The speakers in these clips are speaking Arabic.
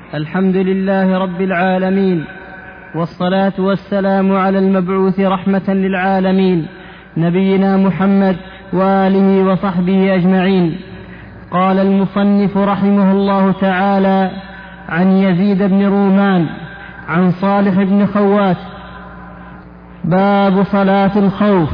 الحمد لله رب العالمين، والصلاة والسلام على المبعوث رحمة للعالمين نبينا محمد وآله وصحبه أجمعين. قال المصنف رحمه الله تعالى: عن يزيد بن رومان عن صالح بن خوات. باب صلاة الخوف.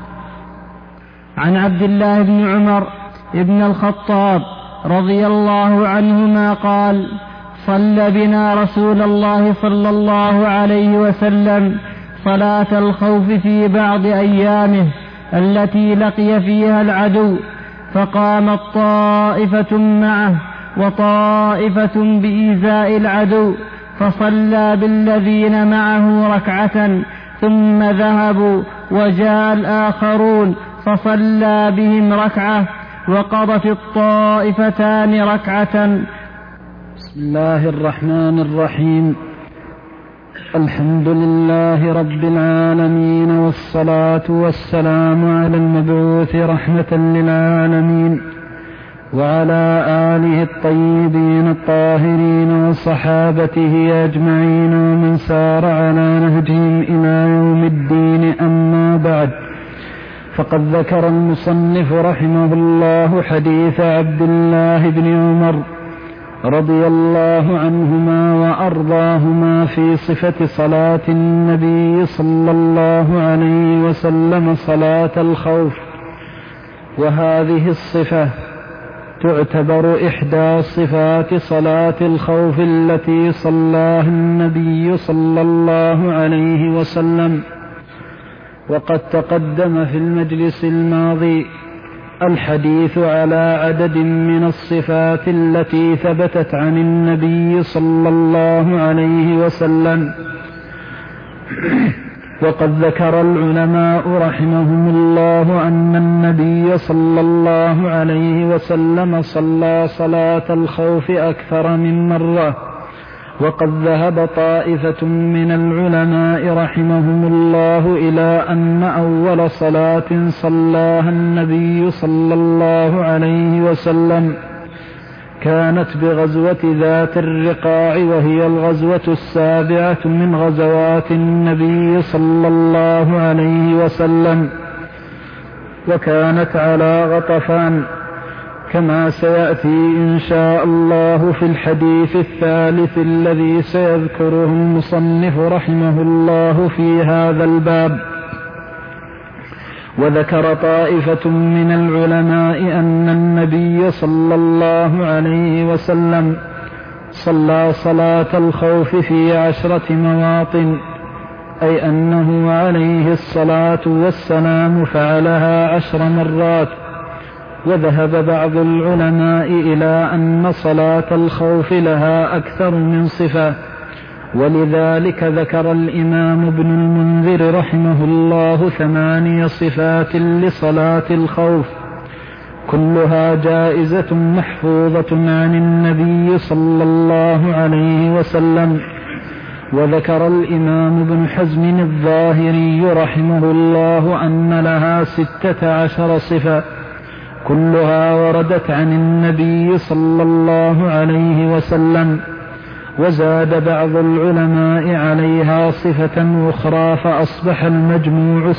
عن عبد الله بن عمر بن الخطاب رضي الله عنهما قال: صلى بنا رسول الله صلى الله عليه وسلم صلاة الخوف في بعض أيامه التي لقي فيها العدو، فقامت طائفة معه وطائفة بإيذاء العدو، فصلى بالذين معه ركعة ثم ذهبوا، وجاء الآخرون فصلى بهم ركعة، وقضت الطائفتان ركعة. بسم الله الرحمن الرحيم. الحمد لله رب العالمين، والصلاة والسلام على المبعوث رحمة للعالمين، وعلى آله الطيبين الطاهرين وصحابته أجمعين ومن سار على نهجهم إلى يوم الدين. أما بعد، فقد ذكر المصنف رحمه الله حديث عبد الله بن عمر رضي الله عنهما وأرضاهما في صفة صلاة النبي صلى الله عليه وسلم صلاة الخوف، وهذه الصفة تعتبر إحدى صفات صلاة الخوف التي صلاها النبي صلى الله عليه وسلم. وقد تقدم في المجلس الماضي الحديث على عدد من الصفات التي ثبتت عن النبي صلى الله عليه وسلم. وقد ذكر العلماء رحمهم الله أن النبي صلى الله عليه وسلم صلى صلاة الخوف أكثر من مرة. وقد ذهب طائفة من العلماء رحمهم الله إلى أن أول صلاة صلاها النبي صلى الله عليه وسلم كانت بغزوة ذات الرقاع، وهي الغزوة السابعة من غزوات النبي صلى الله عليه وسلم، وكانت على غطفان، كما سيأتي إن شاء الله في الحديث الثالث الذي سيذكره المصنف رحمه الله في هذا الباب. وذكر طائفة من العلماء أن النبي صلى الله عليه وسلم صلى صلاة الخوف في 10 مواطن، أي أنه عليه الصلاة والسلام فعلها 10 مرات. وذهب بعض العلماء إلى أن صلاة الخوف لها أكثر من صفة، ولذلك ذكر الإمام ابن المنذر رحمه الله 8 صفات لصلاة الخوف، كلها جائزة محفوظة عن النبي صلى الله عليه وسلم. وذكر الإمام ابن حزم الظاهري رحمه الله أن لها 16 صفة، كلها وردت عن النبي صلى الله عليه وسلم. وزاد بعض العلماء عليها صفة أخرى، فأصبح المجموع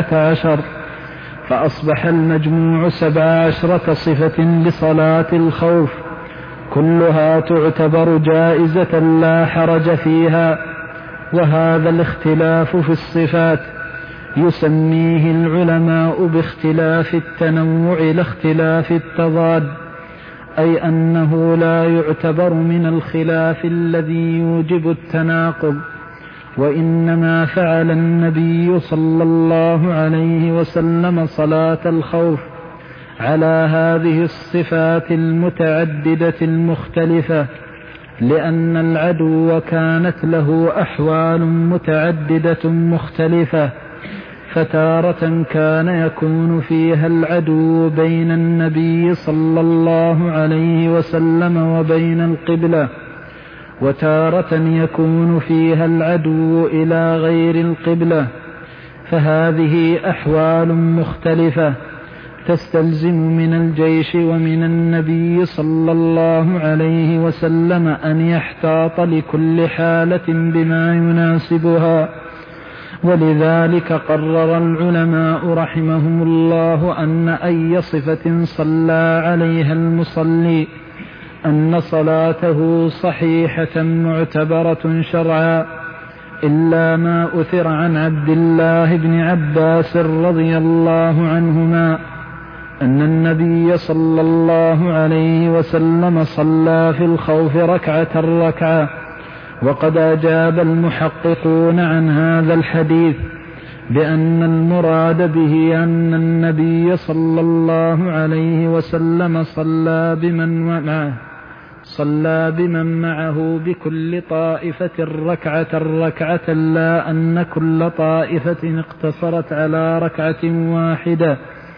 17 صفة لصلاة الخوف، كلها تعتبر جائزة لا حرج فيها. وهذا الاختلاف في الصفات يسميه العلماء باختلاف التنوع لا اختلاف التضاد، أي أنه لا يعتبر من الخلاف الذي يوجب التناقض، وإنما فعل النبي صلى الله عليه وسلم صلاة الخوف على هذه الصفات المتعددة المختلفة، لأن العدو كانت له أحوال متعددة مختلفة، فتارة كان يكون فيها العدو بين النبي صلى الله عليه وسلم وبين القبلة، وتارة يكون فيها العدو إلى غير القبلة، فهذه أحوال مختلفة تستلزم من الجيش ومن النبي صلى الله عليه وسلم أن يحتاط لكل حالة بما يناسبها. ولذلك قرر العلماء رحمهم الله أن أي صفة صلى عليها المصلي أن صلاته صحيحة معتبرة شرعا، إلا ما أثر عن عبد الله بن عباس رضي الله عنهما أن النبي صلى الله عليه وسلم صلى في الخوف ركعة، وقد أجاب المحققون عن هذا الحديث بأن المراد به أن النبي صلى الله عليه وسلم صلى بمن معه بكل طائفة ركعة، لا أن كل طائفة اقتصرت على ركعة واحدة.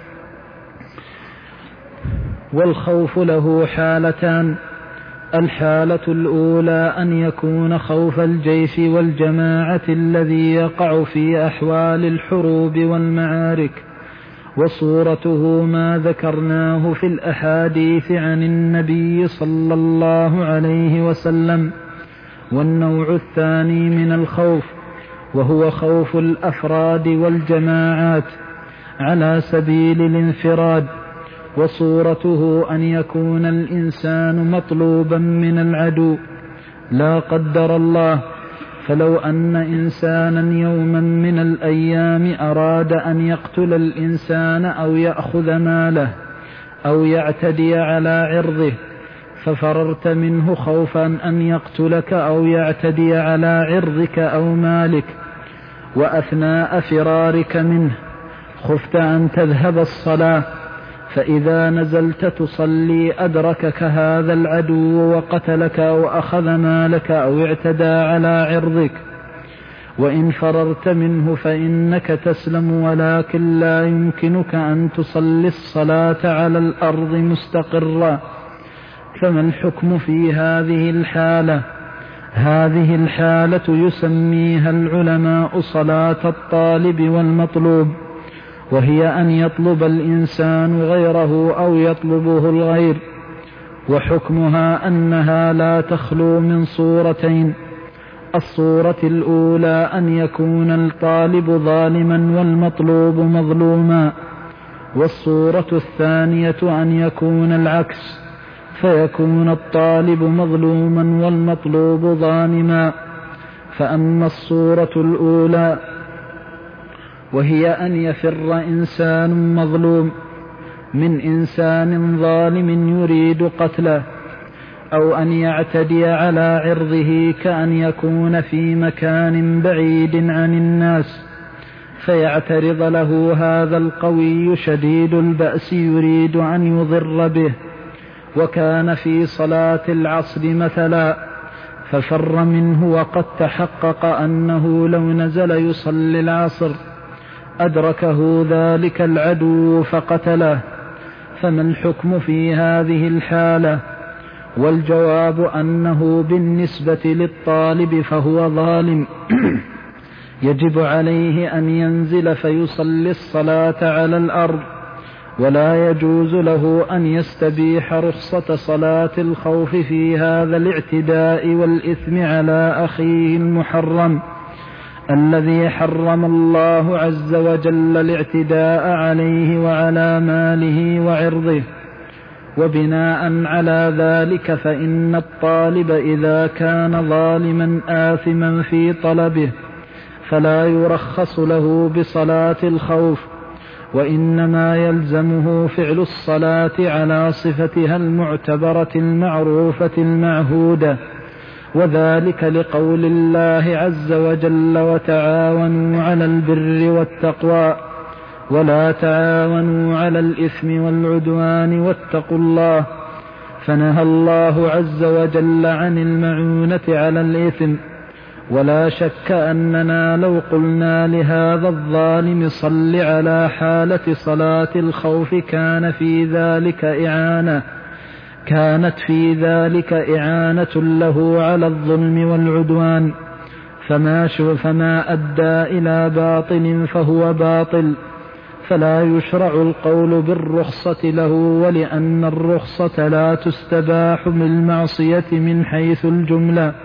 والخوف له حالتان: الحالة الأولى أن يكون خوف الجيش والجماعة الذي يقع في أحوال الحروب والمعارك، وصورته ما ذكرناه في الأحاديث عن النبي صلى الله عليه وسلم. والنوع الثاني من الخوف وهو خوف الأفراد والجماعات على سبيل الانفراد، وصورته أن يكون الإنسان مطلوبا من العدو لا قدر الله. فلو أن إنسانا يوما من الأيام أراد أن يقتل الإنسان أو يأخذ ماله أو يعتدي على عرضه، ففررت منه خوفا أن يقتلك أو يعتدي على عرضك أو مالك، وأثناء فرارك منه خفت أن تذهب الصلاة، فإذا نزلت تصلي أدركك هذا العدو وقتلك أو أخذ مالك أو اعتدى على عرضك، وإن فررت منه فإنك تسلم، ولكن لا يمكنك أن تصلي الصلاة على الأرض مستقرا. فما الحكم في هذه الحالة؟ هذه الحالة يسميها العلماء صلاة الطالب والمطلوب، وهي أن يطلب الإنسان غيره أو يطلبه الغير. وحكمها أنها لا تخلو من صورتين: الصورة الأولى أن يكون الطالب ظالما والمطلوب مظلوما، والصورة الثانية أن يكون العكس، فيكون الطالب مظلوما والمطلوب ظالما. فأما الصورة الأولى وهي أن يفر إنسان مظلوم من إنسان ظالم يريد قتله، أو أن يعتدي على عرضه كأن يكون في مكان بعيد عن الناس فيعترض له هذا القوي شديد البأس يريد أن يضر به، وكان في صلاة العصر مثلا، ففر منه وقد تحقق أنه لو نزل يصلي العصر أدركه ذلك العدو فقتله، فما الحكم في هذه الحالة؟ والجواب أنه بالنسبة للطالب فهو ظالم يجب عليه أن ينزل فيصلي الصلاة على الأرض، ولا يجوز له أن يستبيح رخصة صلاة الخوف في هذا الاعتداء والإثم على أخيه المحرم الذي حرم الله عز وجل الاعتداء عليه وعلى ماله وعرضه. وبناء على ذلك فإن الطالب إذا كان ظالما آثما في طلبه فلا يرخص له بصلاة الخوف، وإنما يلزمه فعل الصلاة على صفتها المعتبرة المعروفة المعهودة، وذلك لقول الله عز وجل: وتعاونوا على البر والتقوى ولا تعاونوا على الإثم والعدوان واتقوا الله. فنهى الله عز وجل عن المعونة على الإثم. ولا شك أننا لو قلنا لهذا الظالم صل على حالة صلاة الخوف كانت في ذلك إعانة له على الظلم والعدوان، فما أدى إلى باطل فهو باطل. فلا يشرع القول بالرخصة له، ولأن الرخصة لا تستباح بالمعصية من حيث الجملة.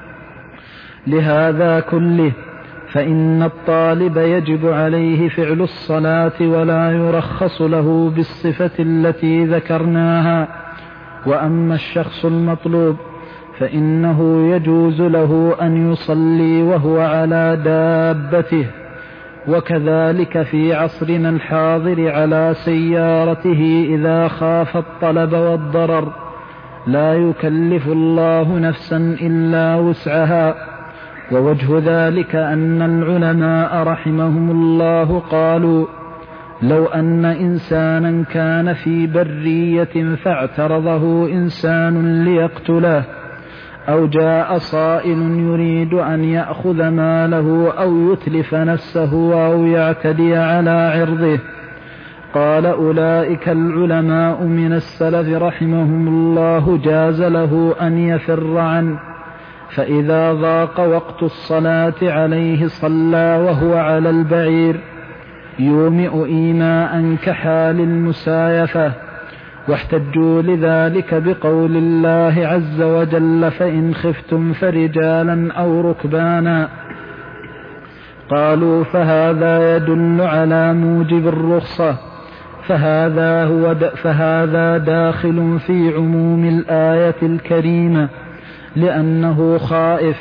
لهذا كله فإن الطالب يجب عليه فعل الصلاة ولا يرخص له بالصفة التي ذكرناها. وأما الشخص المطلوب فإنه يجوز له أن يصلي وهو على دابته، وكذلك في عصرنا الحاضر على سيارته إذا خاف الطلب والضرر. لا يكلف الله نفسا إلا وسعها. ووجه ذلك أن العلماء رحمهم الله قالوا: لو أن إنسانا كان في برية فاعترضه إنسان ليقتله، أو جاء صائل يريد أن يأخذ ماله أو يتلف نفسه أو يعتدي على عرضه، قال أولئك العلماء من السلف رحمهم الله جاز له أن يفر عنه، فإذا ضاق وقت الصلاة عليه صلى وهو على البعير يومئ إيماء كحال المسايفة. واحتجوا لذلك بقول الله عز وجل: فإن خفتم فرجالا أو ركبانا. قالوا: فهذا يدل على موجب الرخصة، فهذا داخل في عموم الآية الكريمة لأنه خائف.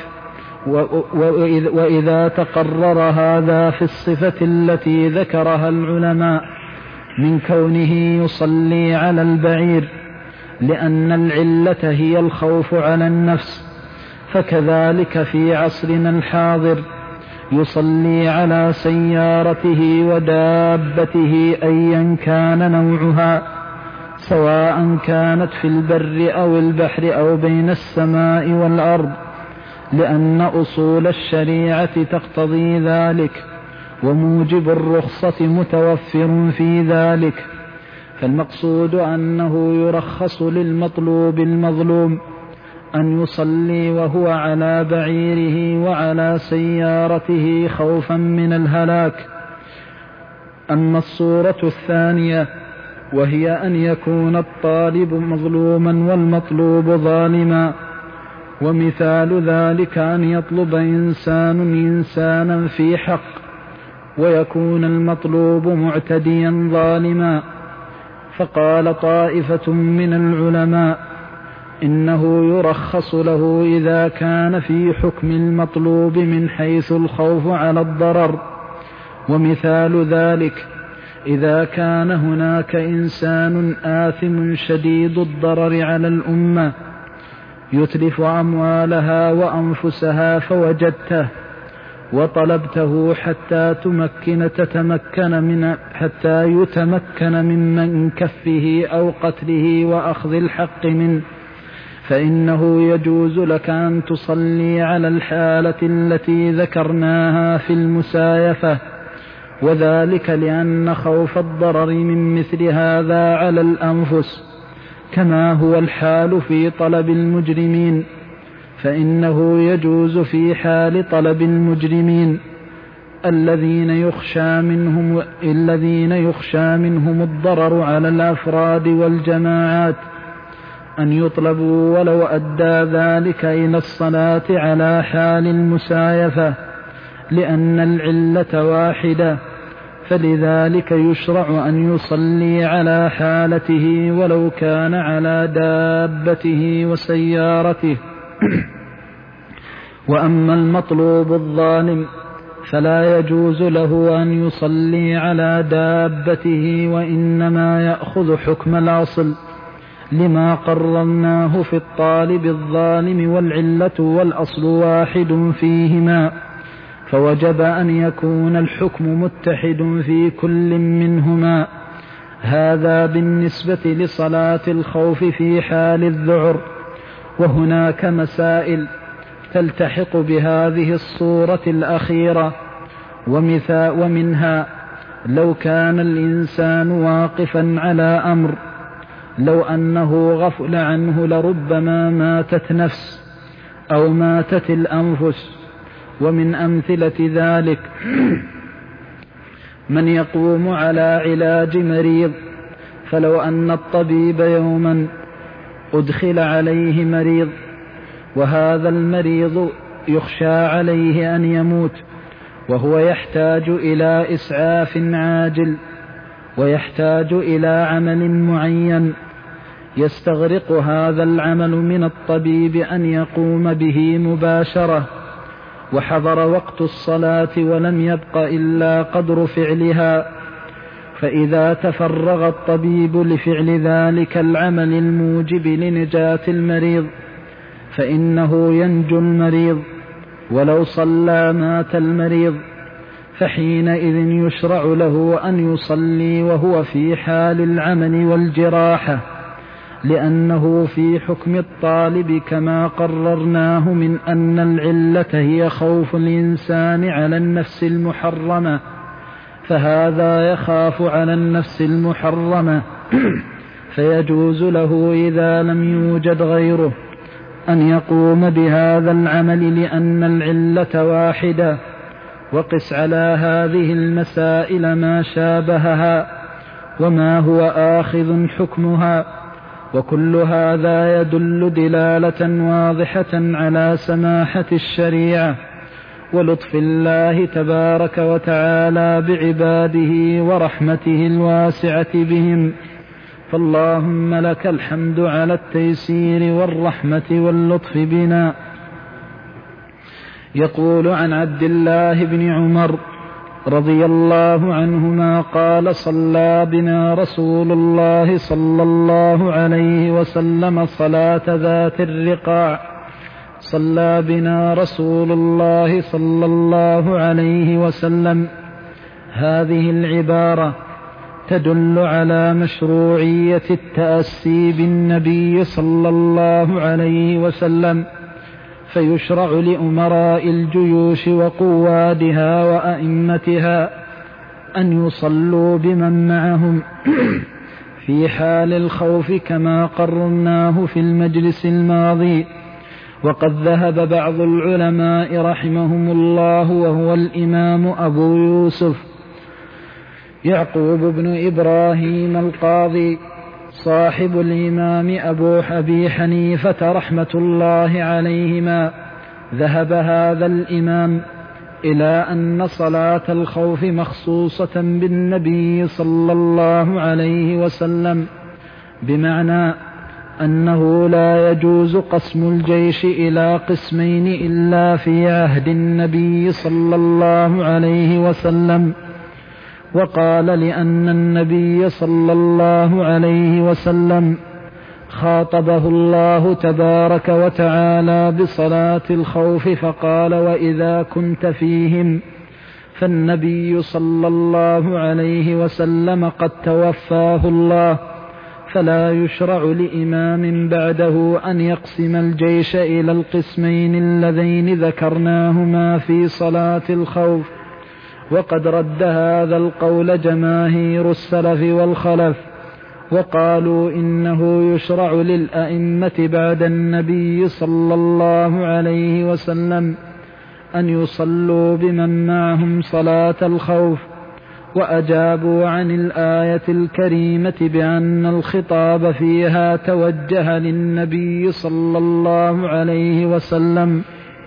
وإذا تقرر هذا في الصفة التي ذكرها العلماء من كونه يصلي على البعير لأن العلة هي الخوف على النفس، فكذلك في عصرنا الحاضر يصلي على سيارته ودابته أيا كان نوعها، سواء كانت في البر أو البحر أو بين السماء والأرض، لأن أصول الشريعة تقتضي ذلك، وموجب الرخصة متوفر في ذلك. فالمقصود أنه يرخص للمطلوب المظلوم أن يصلي وهو على بعيره وعلى سيارته خوفا من الهلاك. أما الصورة الثانية وهي أن يكون الطالب مظلوما والمطلوب ظالما، ومثال ذلك أن يطلب إنسانا في حق ويكون المطلوب معتديا ظالما. فقال طائفة من العلماء: إنه يرخص له إذا كان في حكم المطلوب من حيث الخوف على الضرر. ومثال ذلك إذا كان هناك إنسان آثم شديد الضرر على الأمة يتلف أموالها وأنفسها، فوجدته وطلبته حتى يتمكن من كفه أو قتله وأخذ الحق منه، فإنه يجوز لك أن تصلي على الحالة التي ذكرناها في المسايفة، وذلك لأن خوف الضرر من مثل هذا على الأنفس كما هو الحال في طلب المجرمين، فإنه يجوز في حال طلب المجرمين الذين يخشى منهم الضرر على الأفراد والجماعات أن يطلبوا ولو أدى ذلك إلى الصلاة على حال المسايفة، لأن العلة واحدة، فلذلك يشرع أن يصلي على حالته ولو كان على دابته وسيارته. وأما المطلوب الظالم فلا يجوز له أن يصلي على دابته، وإنما يأخذ حكم الأصل لما قررناه في الطالب الظالم، والعلة والأصل واحد فيهما، فوجب أن يكون الحكم متحد في كل منهما. هذا بالنسبة لصلاة الخوف في حال الذعر. وهناك مسائل تلتحق بهذه الصورة الأخيرة، ومنها لو كان الإنسان واقفا على أمر لو أنه غفل عنه لربما ماتت نفس أو ماتت الأنفس. ومن أمثلة ذلك من يقوم على علاج مريض، فلو أن الطبيب يوما أدخل عليه مريض وهذا المريض يخشى عليه أن يموت وهو يحتاج إلى إسعاف عاجل ويحتاج إلى عمل معين، يستغرق هذا العمل من الطبيب أن يقوم به مباشرة، وحضر وقت الصلاة ولم يبق إلا قدر فعلها، فإذا تفرغ الطبيب لفعل ذلك العمل الموجب لنجاة المريض فإنه ينجو المريض، ولو صلى مات المريض، فحينئذ يشرع له أن يصلي وهو في حال العمل والجراحة، لأنه في حكم الطالب كما قررناه من أن العلة هي خوف الإنسان على النفس المحرمة، فهذا يخاف على النفس المحرمة فيجوز له إذا لم يوجد غيره أن يقوم بهذا العمل لأن العلة واحدة. وقس على هذه المسائل ما شابهها وما هو آخذ حكمها، وكل هذا يدل دلالة واضحة على سماحة الشريعة ولطف الله تبارك وتعالى بعباده ورحمته الواسعة بهم، فاللهم لك الحمد على التيسير والرحمة واللطف بنا. يقول عن عبد الله بن عمر رضي الله عنهما قال: صلى بنا رسول الله صلى الله عليه وسلم صلاة ذات الرقاع. صلى بنا رسول الله صلى الله عليه وسلم. هذه العبارة تدل على مشروعية التأسي بالنبي صلى الله عليه وسلم، فيشرع لأمراء الجيوش وقوادها وأئمتها أن يصلوا بمن معهم في حال الخوف كما قررناه في المجلس الماضي. وقد ذهب بعض العلماء رحمهم الله وهو الإمام أبو يوسف يعقوب بن إبراهيم القاضي صاحب الإمام أبي حنيفة رحمة الله عليهما، ذهب هذا الإمام إلى أن صلاة الخوف مخصوصة بالنبي صلى الله عليه وسلم، بمعنى أنه لا يجوز قسم الجيش إلى قسمين إلا في عهد النبي صلى الله عليه وسلم. وقال لأن النبي صلى الله عليه وسلم خاطبه الله تبارك وتعالى بصلاة الخوف فقال: وإذا كنت فيهم، فالنبي صلى الله عليه وسلم قد توفاه الله، فلا يشرع لإمام بعده أن يقسم الجيش إلى القسمين اللذين ذكرناهما في صلاة الخوف. وقد رد هذا القول جماهير السلف والخلف، وقالوا إنه يشرع للأئمة بعد النبي صلى الله عليه وسلم أن يصلوا بمن معهم صلاة الخوف، وأجابوا عن الآية الكريمة بأن الخطاب فيها توجه للنبي صلى الله عليه وسلم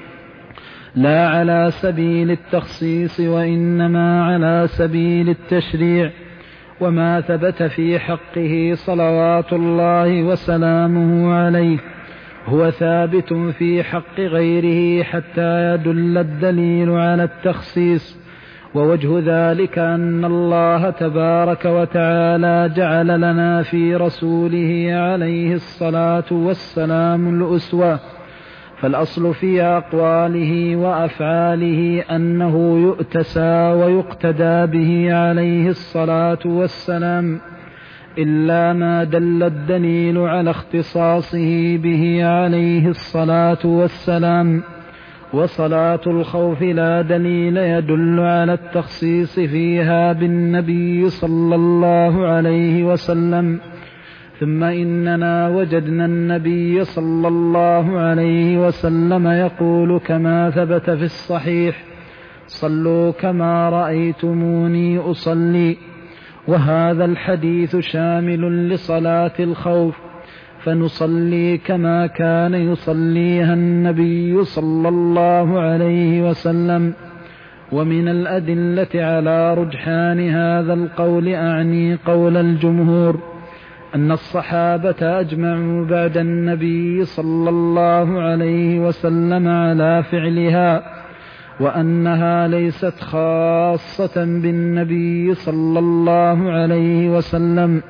لا على سبيل التخصيص وإنما على سبيل التشريع، وما ثبت في حقه صلوات الله وسلامه عليه هو ثابت في حق غيره حتى يدل الدليل على التخصيص. ووجه ذلك أن الله تبارك وتعالى جعل لنا في رسوله عليه الصلاة والسلام الأسوة، فالأصل في أقواله وأفعاله أنه يؤتسى ويقتدى به عليه الصلاة والسلام، إلا ما دل الدليل على اختصاصه به عليه الصلاة والسلام. وصلاة الخوف لا دليل يدل على التخصيص فيها بالنبي صلى الله عليه وسلم. ثم إننا وجدنا النبي صلى الله عليه وسلم يقول كما ثبت في الصحيح: صلوا كما رأيتموني أصلي. وهذا الحديث شامل لصلاة الخوف، فنصلي كما كان يصليها النبي صلى الله عليه وسلم. ومن الأدلة على رجحان هذا القول، أعني قول الجمهور، أن الصحابة أجمعوا بعد النبي صلى الله عليه وسلم على فعلها، وأنها ليست خاصة بالنبي صلى الله عليه وسلم.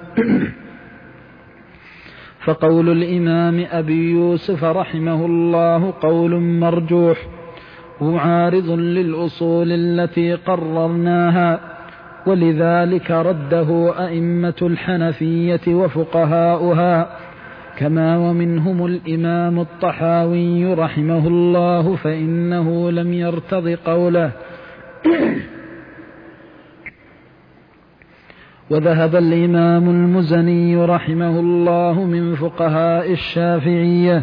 فقول الإمام أبي يوسف رحمه الله قول مرجوح معارض للأصول التي قررناها، ولذلك رده أئمة الحنفية وفقهاؤها، كما ومنهم الإمام الطحاوي رحمه الله، فإنه لم يرتض قوله. وذهب الإمام المزني رحمه الله من فقهاء الشافعية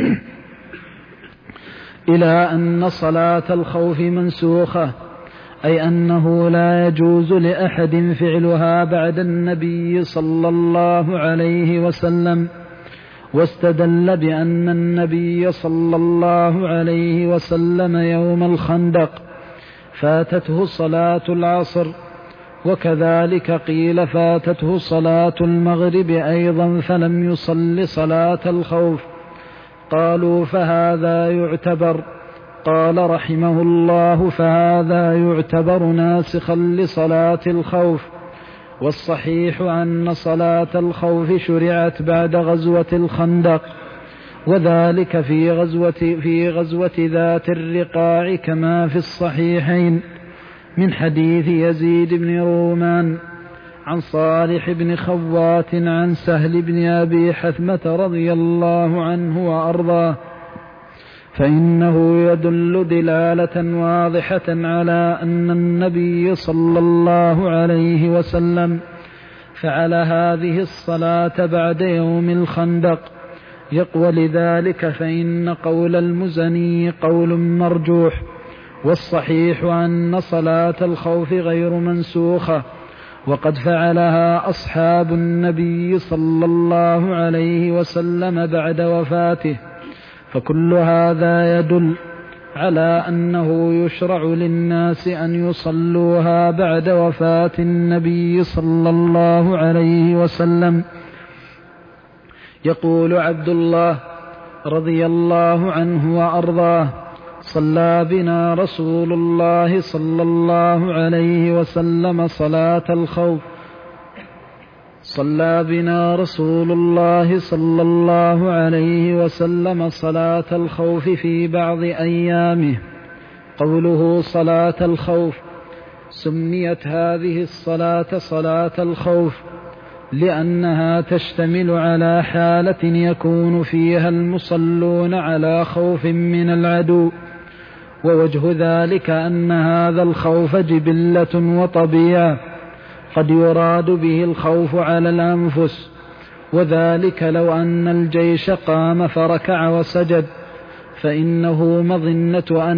إلى أن صلاة الخوف منسوخة، أي أنه لا يجوز لأحد فعلها بعد النبي صلى الله عليه وسلم. واستدل بأن النبي صلى الله عليه وسلم يوم الخندق فاتته صلاة العصر، وكذلك قيل فاتته صلاة المغرب أيضا فلم يصل صلاة الخوف. قالوا فهذا يعتبر، قال رحمه الله فهذا يعتبر ناسخا لصلاة الخوف. والصحيح أن صلاة الخوف شرعت بعد غزوة الخندق، وذلك في غزوة ذات الرقاع، كما في الصحيحين من حديث يزيد بن رومان عن صالح بن خوات عن سهل بن أبي حثمة رضي الله عنه وأرضاه، فإنه يدل دلالة واضحة على أن النبي صلى الله عليه وسلم فعل هذه الصلاة بعد يوم الخندق. ولذلك فإن قول المزني قول مرجوح، والصحيح أن صلاة الخوف غير منسوخة، وقد فعلها أصحاب النبي صلى الله عليه وسلم بعد وفاته. فكل هذا يدل على أنه يشرع للناس أن يصلوها بعد وفاة النبي صلى الله عليه وسلم. يقول عبد الله رضي الله عنه وأرضاه: صلى بنا رسول الله صلى الله عليه وسلم صلاة الخوف، صلى بنا رسول الله صلى الله عليه وسلم صلاة الخوف في بعض أيامه. قوله صلاة الخوف، سميت هذه الصلاة صلاة الخوف لأنها تشتمل على حالة يكون فيها المصلون على خوف من العدو، ووجه ذلك أن هذا الخوف جبلة وطبيعة، قد يراد به الخوف على الأنفس، وذلك لو أن الجيش قام فركع وسجد فإنه مظنة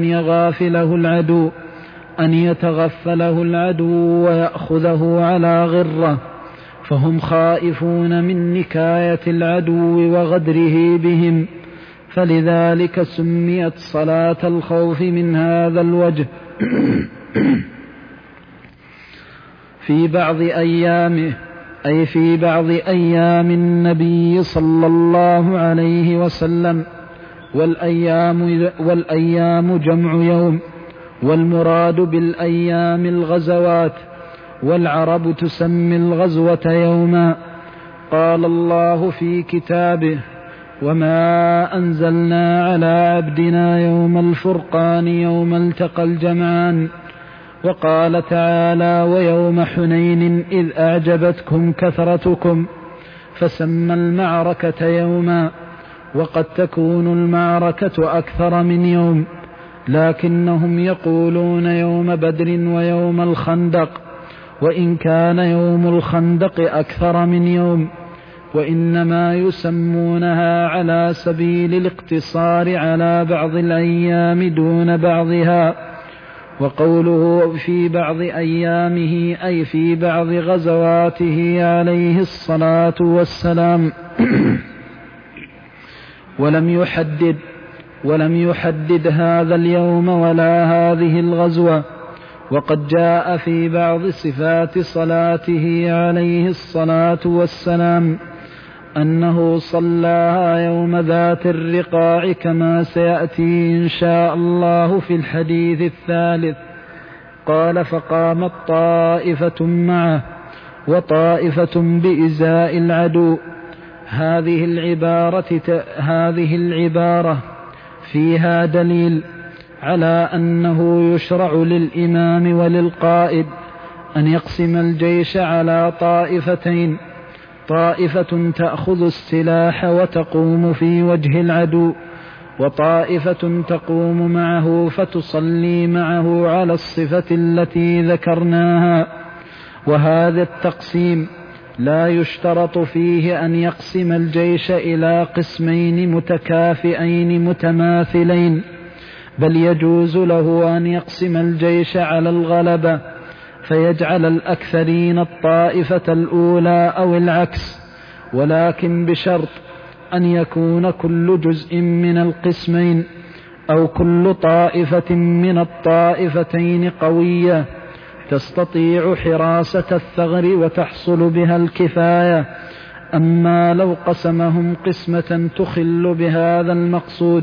أن يتغفله العدو ويأخذه على غرة، فهم خائفون من نكاية العدو وغدره بهم، فلذلك سميت صلاة الخوف من هذا الوجه. في بعض أيامه أي في بعض أيام النبي صلى الله عليه وسلم، والأيام جمع يوم، والمراد بالأيام الغزوات، والعرب تسمي الغزوة يوما. قال الله في كتابه: وما أنزلنا على عبدنا يوم الفرقان يوم التقى الجمعان. وقال تعالى: ويوم حنين إذ أعجبتكم كثرتكم، فسمى المعركة يوما. وقد تكون المعركة أكثر من يوم، لكنهم يقولون يوم بدر ويوم الخندق، وإن كان يوم الخندق أكثر من يوم، وإنما يسمونها على سبيل الاقتصار على بعض الأيام دون بعضها. وقوله في بعض أيامه أي في بعض غزواته عليه الصلاة والسلام. ولم يحدد هذا اليوم ولا هذه الغزوة. وقد جاء في بعض صفات صلاته عليه الصلاة والسلام أنه صلاها يوم ذات الرقاع كما سيأتي إن شاء الله في الحديث الثالث. قال فقامت طائفة معه وطائفة بإزاء العدو. هذه العبارة فيها دليل على أنه يشرع للإمام وللقائد أن يقسم الجيش على طائفتين: طائفة تأخذ السلاح وتقوم في وجه العدو، وطائفة تقوم معه فتصلي معه على الصفة التي ذكرناها. وهذا التقسيم لا يشترط فيه أن يقسم الجيش إلى قسمين متكافئين متماثلين، بل يجوز له أن يقسم الجيش على الغلبة فيجعل الأكثرين الطائفة الأولى أو العكس، ولكن بشرط أن يكون كل جزء من القسمين أو كل طائفة من الطائفتين قوية تستطيع حراسة الثغر وتحصل بها الكفاية. أما لو قسمهم قسمة تخل بهذا المقصود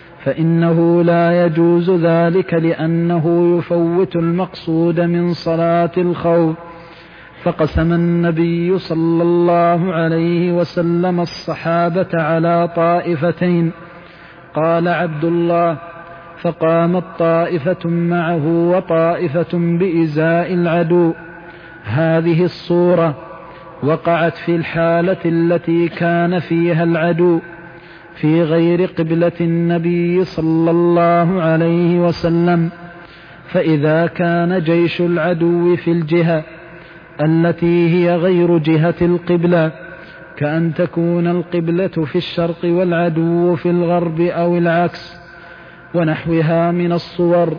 فإنه لا يجوز ذلك، لأنه يفوت المقصود من صلاة الخوف. فقسم النبي صلى الله عليه وسلم الصحابة على طائفتين. قال عبد الله: فقامت طائفة معه وطائفة بإزاء العدو. هذه الصورة وقعت في الحالة التي كان فيها العدو في غير قبلة النبي صلى الله عليه وسلم. فإذا كان جيش العدو في الجهة التي هي غير جهة القبلة، كأن تكون القبلة في الشرق والعدو في الغرب أو العكس ونحوها من الصور،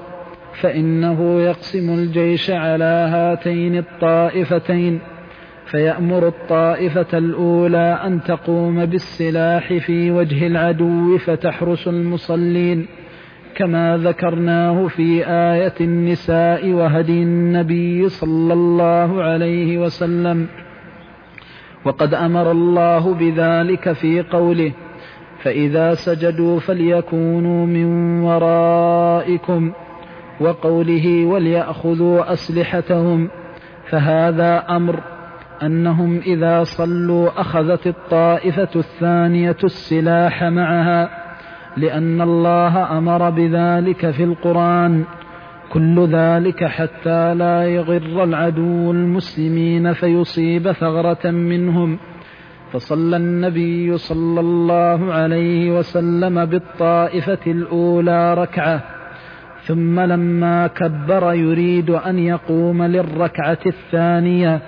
فإنه يقسم الجيش على هاتين الطائفتين، فيأمر الطائفة الأولى أن تقوم بالسلاح في وجه العدو فتحرس المصلين، كما ذكرناه في آية النساء وهدي النبي صلى الله عليه وسلم. وقد أمر الله بذلك في قوله: فإذا سجدوا فليكونوا من ورائكم، وقوله: وليأخذوا أسلحتهم. فهذا أمر أنهم إذا صلوا أخذت الطائفة الثانية السلاح معها، لأن الله أمر بذلك في القرآن. كل ذلك حتى لا يغر العدو المسلمين فيصيب ثغرة منهم. فصلى النبي صلى الله عليه وسلم بالطائفة الأولى ركعة، ثم لما كبر يريد أن يقوم للركعة الثانية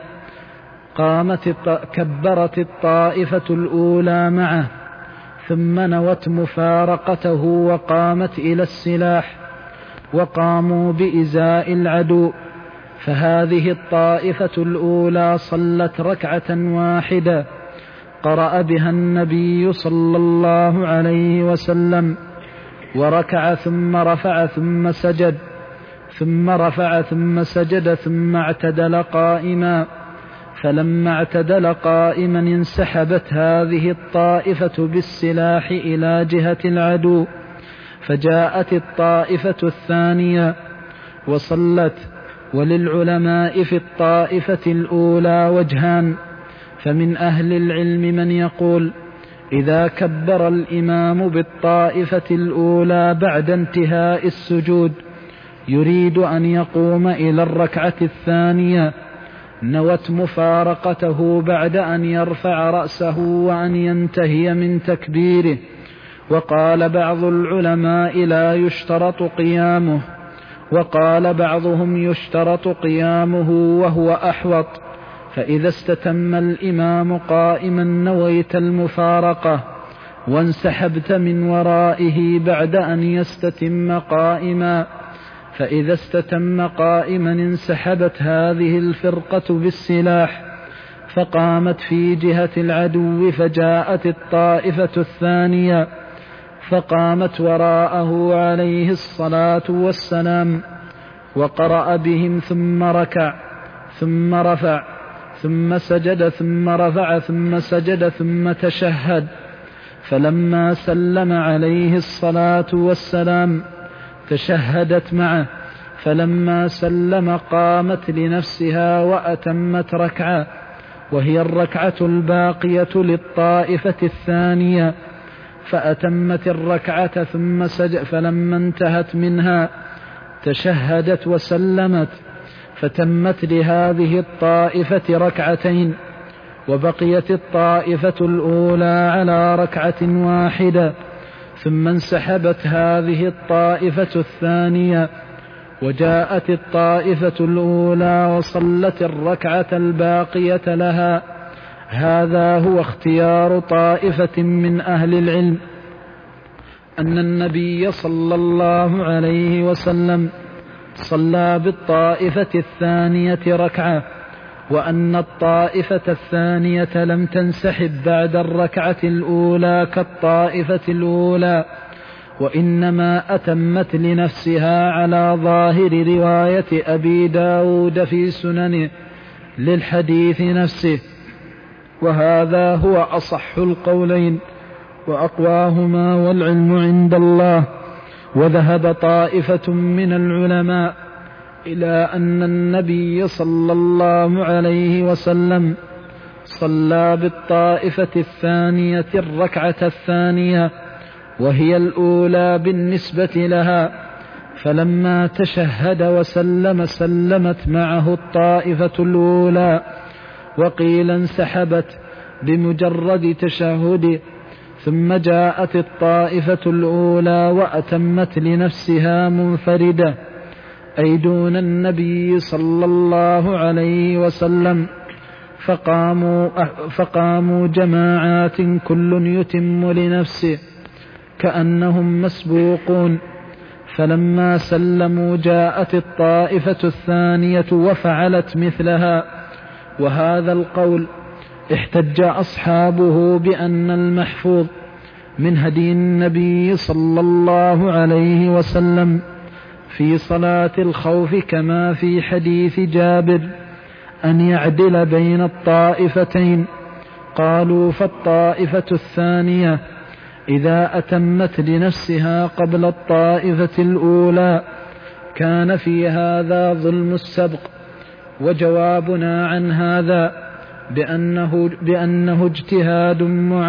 كبرت الطائفة الأولى معه، ثم نوت مفارقته وقامت إلى السلاح، وقاموا بإزاء العدو. فهذه الطائفة الأولى صلت ركعة واحدة قرأ بها النبي صلى الله عليه وسلم، وركع ثم رفع ثم سجد، ثم رفع ثم سجد، ثم اعتدل قائما. فلما اعتدل قائما انسحبت هذه الطائفة بالسلاح إلى جهة العدو، فجاءت الطائفة الثانية وصلت. وللعلماء في الطائفة الأولى وجهان: فمن أهل العلم من يقول إذا كبر الإمام بالطائفة الأولى بعد انتهاء السجود يريد أن يقوم إلى الركعة الثانية، نوت مفارقته بعد أن يرفع رأسه وأن ينتهي من تكبيره. وقال بعض العلماء لا يشترط قيامه، وقال بعضهم يشترط قيامه وهو أحوط. فإذا استتم الإمام قائما نويت المفارقة وانسحبت من ورائه بعد أن يستتم قائما، فإذا استتم قائما انسحبت هذه الفرقة بالسلاح فقامت في جهة العدو، فجاءت الطائفة الثانية فقامت وراءه عليه الصلاة والسلام وقرأ بهم، ثم ركع ثم رفع ثم سجد ثم رفع ثم سجد ثم تشهد. فلما سلم عليه الصلاة والسلام تشهدت معه، فلما سلم قامت لنفسها وأتمت ركعة، وهي الركعة الباقية للطائفة الثانية، فأتمت الركعة ثم سجد، فلما انتهت منها تشهدت وسلمت، فتمت لهذه الطائفة ركعتين، وبقيت الطائفة الأولى على ركعة واحدة. ثم انسحبت هذه الطائفة الثانية، وجاءت الطائفة الأولى وصلت الركعة الباقية لها. هذا هو اختيار طائفة من أهل العلم، أن النبي صلى الله عليه وسلم صلى بالطائفة الثانية ركعة، وأن الطائفة الثانية لم تنسحب بعد الركعة الأولى كالطائفة الأولى، وإنما أتمت لنفسها على ظاهر رواية أبي داود في سننه للحديث نفسه. وهذا هو أصح القولين وأقواهما، والعلم عند الله. وذهب طائفة من العلماء إلى أن النبي صلى الله عليه وسلم صلى بالطائفة الثانية الركعة الثانية، وهي الأولى بالنسبة لها، فلما تشهد وسلم سلمت معه الطائفة الأولى، وقيل انسحبت بمجرد تشهد. ثم جاءت الطائفة الأولى وأتمت لنفسها منفردة، أي دون النبي صلى الله عليه وسلم، فقاموا جماعات كل يتم لنفسه كأنهم مسبوقون. فلما سلموا جاءت الطائفة الثانية وفعلت مثلها. وهذا القول احتج أصحابه بأن المحفوظ من هدي النبي صلى الله عليه وسلم في صلاة الخوف كما في حديث جابر أن يعدل بين الطائفتين. قالوا فالطائفة الثانية إذا أتمت لنفسها قبل الطائفة الأولى كان في هذا ظلم السبق. وجوابنا عن هذا بأنه اجتهاد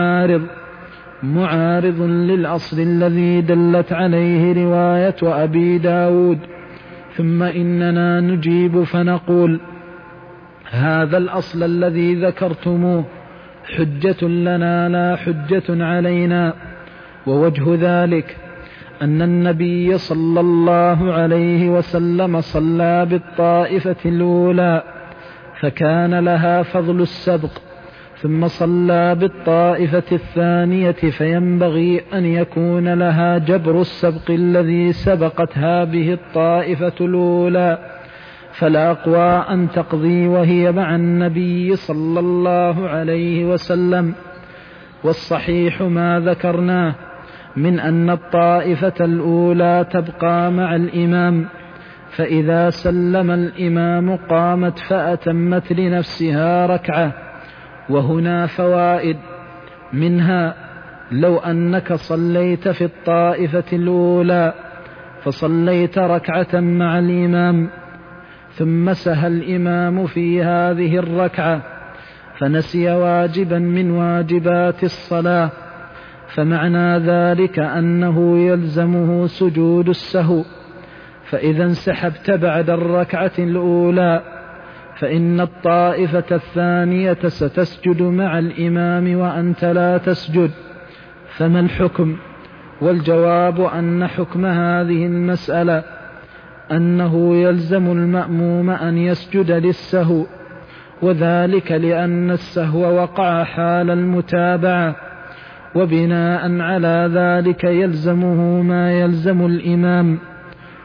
معارض للأصل الذي دلت عليه رواية أبي داود. ثم إننا نجيب فنقول هذا الأصل الذي ذكرتموه حجة لنا لا حجة علينا. ووجه ذلك أن النبي صلى الله عليه وسلم صلى بالطائفة الأولى فكان لها فضل السبق، ثم صلى بالطائفة الثانية فينبغي أن يكون لها جبر السبق الذي سبقتها به الطائفة الأولى، فالأقوى أن تقضي وهي مع النبي صلى الله عليه وسلم. والصحيح ما ذكرناه من أن الطائفة الأولى تبقى مع الإمام، فإذا سلم الإمام قامت فأتمت لنفسها ركعة. وهنا فوائد، منها لو أنك صليت في الطائفة الأولى فصليت ركعة مع الإمام ثم سهى الإمام في هذه الركعة فنسي واجبا من واجبات الصلاة، فمعنى ذلك أنه يلزمه سجود السهو. فإذا انسحبت بعد الركعة الأولى فإن الطائفة الثانية ستسجد مع الإمام وأنت لا تسجد، فما الحكم؟ والجواب أن حكم هذه المسألة أنه يلزم المأموم أن يسجد للسهو، وذلك لأن السهو وقع حال المتابعة، وبناء على ذلك يلزمه ما يلزم الإمام.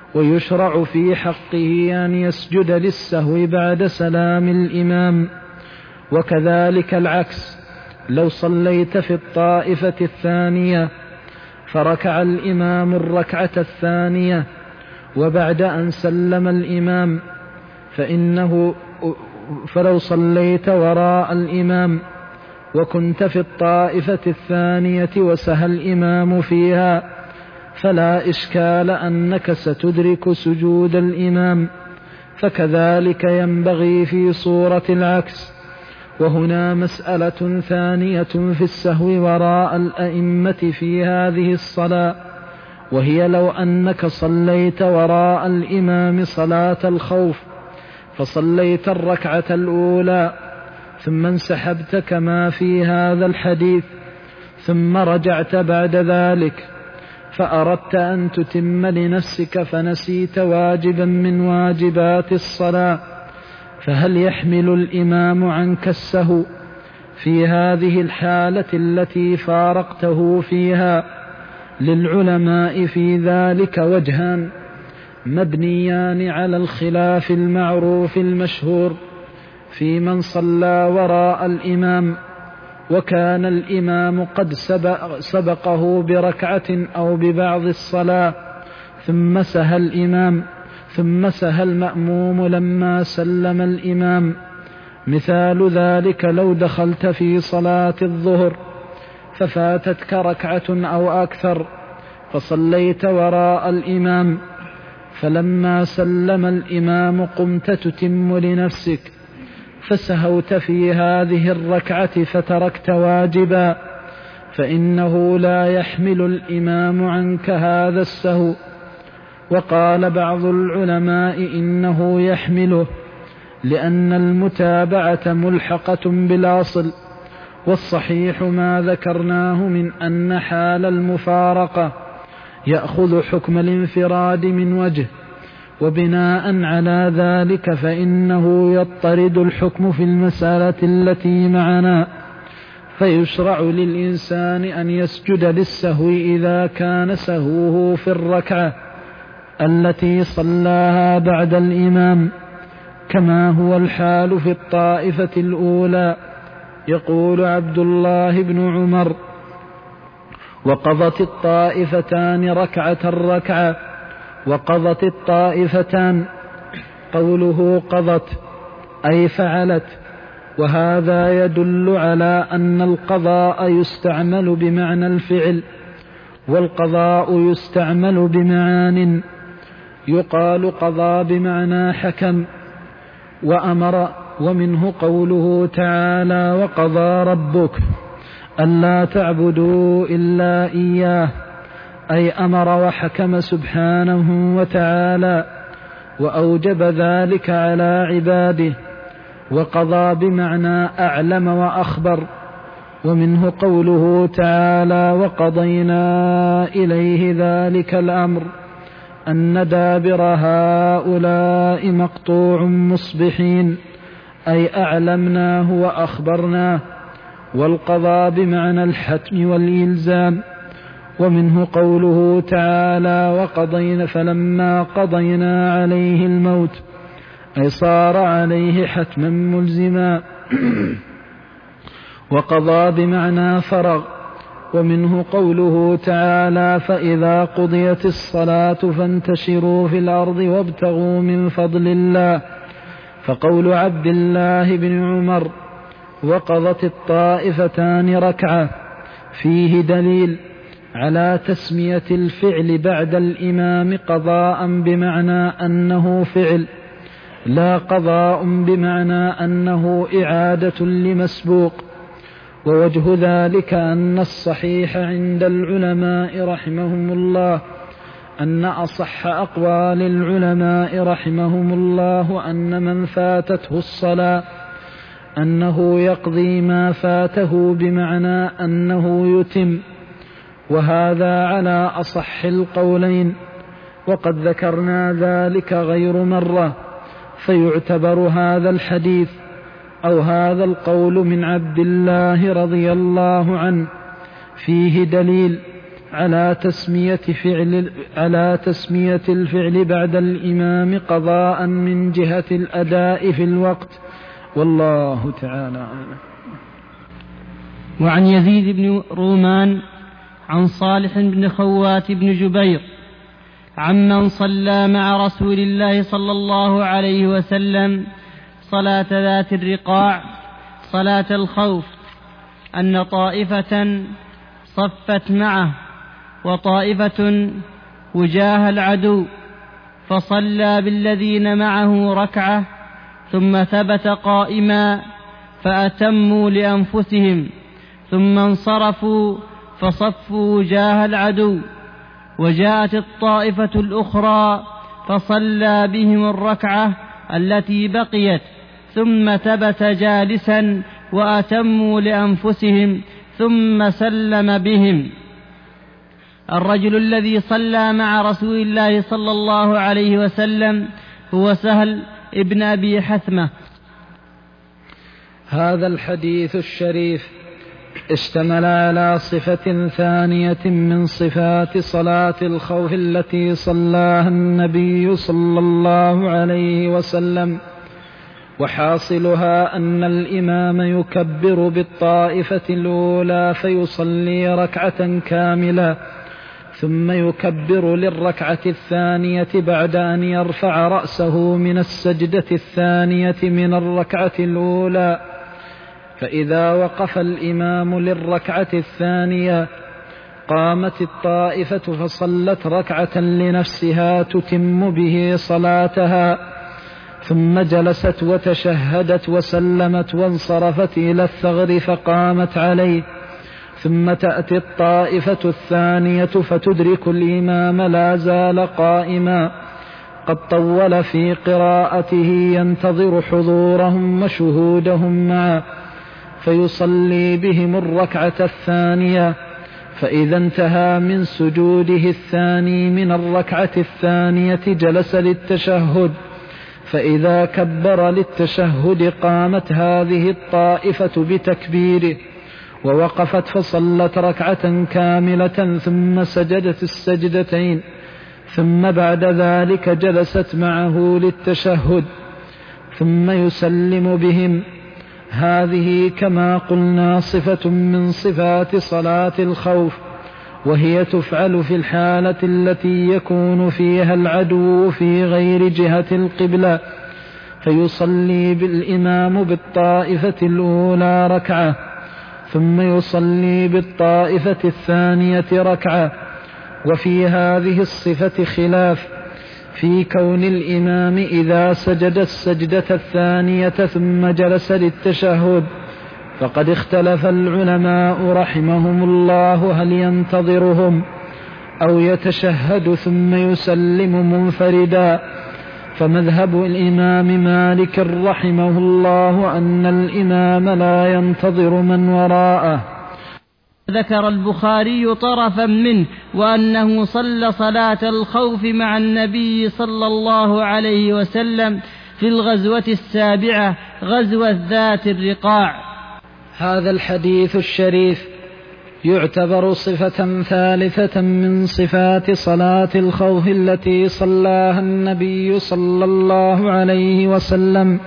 ويشرع في حقه أن يسجد للسهو بعد سلام الإمام. وكذلك العكس، لو صليت في الطائفة الثانية فركع الإمام الركعة الثانية وبعد أن سلم الإمام فلو صليت وراء الإمام وكنت في الطائفة الثانية وسهى الإمام فيها فلا إشكال أنك ستدرك سجود الإمام، فكذلك ينبغي في صورة العكس. وهنا مسألة ثانية في السهو وراء الأئمة في هذه الصلاة، وهي لو أنك صليت وراء الإمام صلاة الخوف فصليت الركعة الأولى ثم انسحبت كما في هذا الحديث، ثم رجعت بعد ذلك فأردت أن تتم لنفسك فنسيت واجبا من واجبات الصلاة، فهل يحمل الإمام عنك السهو في هذه الحالة التي فارقته فيها؟ للعلماء في ذلك وجهان مبنيان على الخلاف المعروف المشهور في من صلى وراء الإمام وكان الإمام قد سبقه بركعة أو ببعض الصلاة ثم سهى الإمام ثم سهى المأموم لما سلم الإمام. مثال ذلك لو دخلت في صلاة الظهر ففاتتك ركعة أو أكثر فصليت وراء الإمام، فلما سلم الإمام قمت تتم لنفسك فسهوت في هذه الركعة فتركت واجبا، فإنه لا يحمل الإمام عنك هذا السهو. وقال بعض العلماء إنه يحمله لأن المتابعة ملحقة بالأصل، والصحيح ما ذكرناه من أن حال المفارقة يأخذ حكم الانفراد من وجه، وبناء على ذلك فإنه يضطرد الحكم في المسألة التي معنا، فيشرع للإنسان أن يسجد للسهو إذا كان سهوه في الركعة التي صلاها بعد الإمام، كما هو الحال في الطائفة الأولى. يقول عبد الله بن عمر: وقضت الطائفتان ركعة الركعة. وقضت الطائفتان، قوله قضت أي فعلت، وهذا يدل على أن القضاء يستعمل بمعنى الفعل، والقضاء يستعمل بمعان، يقال قضى بمعنى حكم وأمر. ومنه قوله تعالى: وقضى ربك ألا تعبدوا إلا إياه، أي أمر وحكم سبحانه وتعالى وأوجب ذلك على عباده. وقضى بمعنى أعلم وأخبر. ومنه قوله تعالى: وقضينا إليه ذلك الأمر أن دابر هؤلاء مقطوع مصبحين، أي أعلمناه وأخبرناه. والقضاء بمعنى الحتم والإلزام. ومنه قوله تعالى: وقضينا فلما قضينا عليه الموت، أي صار عليه حتما ملزما. وقضى بمعنى فرغ. ومنه قوله تعالى: فإذا قضيت الصلاة فانتشروا في الأرض وابتغوا من فضل الله. فقول عبد الله بن عمر: وقضت الطائفتان ركعة، فيه دليل على تسمية الفعل بعد الإمام قضاء بمعنى أنه فعل، لا قضاء بمعنى أنه إعادة لمسبوق. ووجه ذلك أن الصحيح عند العلماء رحمهم الله أن أصح أقوال العلماء رحمهم الله أن من فاتته الصلاة أنه يقضي ما فاته بمعنى أنه يتم، وهذا على أصح القولين، وقد ذكرنا ذلك غير مرة. فيعتبر هذا الحديث أو هذا القول من عبد الله رضي الله عنه فيه دليل على تسمية الفعل بعد الإمام قضاء من جهة الأداء في الوقت، والله تعالى أعلم. وعن يزيد بن رومان عن صالح بن خوات بن جبير عمن صلى مع رسول الله صلى الله عليه وسلم صلاة ذات الرقاع صلاة الخوف أن طائفة صفت معه وطائفة وجاه العدو، فصلى بالذين معه ركعة ثم ثبت قائما فأتموا لأنفسهم، ثم انصرفوا فصفوا وجاه العدو، وجاءت الطائفة الأخرى فصلى بهم الركعة التي بقيت ثم ثبت جالسا وأتموا لأنفسهم ثم سلم بهم. الرجل الذي صلى مع رسول الله صلى الله عليه وسلم هو سهل ابن أبي حثمة. هذا الحديث الشريف اشتمل على صفة ثانية من صفات صلاة الخوف التي صلاها النبي صلى الله عليه وسلم، وحاصلها أن الإمام يكبر بالطائفة الأولى فيصلي ركعة كاملة، ثم يكبر للركعة الثانية بعد أن يرفع رأسه من السجدة الثانية من الركعة الأولى. فإذا وقف الإمام للركعة الثانية قامت الطائفة فصلت ركعة لنفسها تتم به صلاتها، ثم جلست وتشهدت وسلمت وانصرفت إلى الثغر فقامت عليه، ثم تأتي الطائفة الثانية فتدرك الإمام لا زال قائما قد طول في قراءته ينتظر حضورهم وشهودهم معه، فيصلي بهم الركعة الثانية، فإذا انتهى من سجوده الثاني من الركعة الثانية جلس للتشهد، فإذا كبر للتشهد قامت هذه الطائفة بتكبيره ووقفت فصلت ركعة كاملة ثم سجدت السجدتين، ثم بعد ذلك جلست معه للتشهد ثم يسلم بهم. هذه كما قلنا صفة من صفات صلاة الخوف، وهي تفعل في الحالة التي يكون فيها العدو في غير جهة القبلة، فيصلي بالإمام بالطائفة الأولى ركعة ثم يصلي بالطائفة الثانية ركعة. وفي هذه الصفة خلاف في كون الإمام إذا سجد السجدة الثانية ثم جلس للتشهد، فقد اختلف العلماء رحمهم الله هل ينتظرهم أو يتشهد ثم يسلم منفردا. فمذهب الإمام مالك رحمه الله أن الإمام لا ينتظر من وراءه. ذكر البخاري طرفا منه وأنه صلى صلاة الخوف مع النبي صلى الله عليه وسلم في الغزوة السابعة غزوة ذات الرقاع. هذا الحديث الشريف يعتبر صفة ثالثة من صفات صلاة الخوف التي صلاها النبي صلى الله عليه وسلم،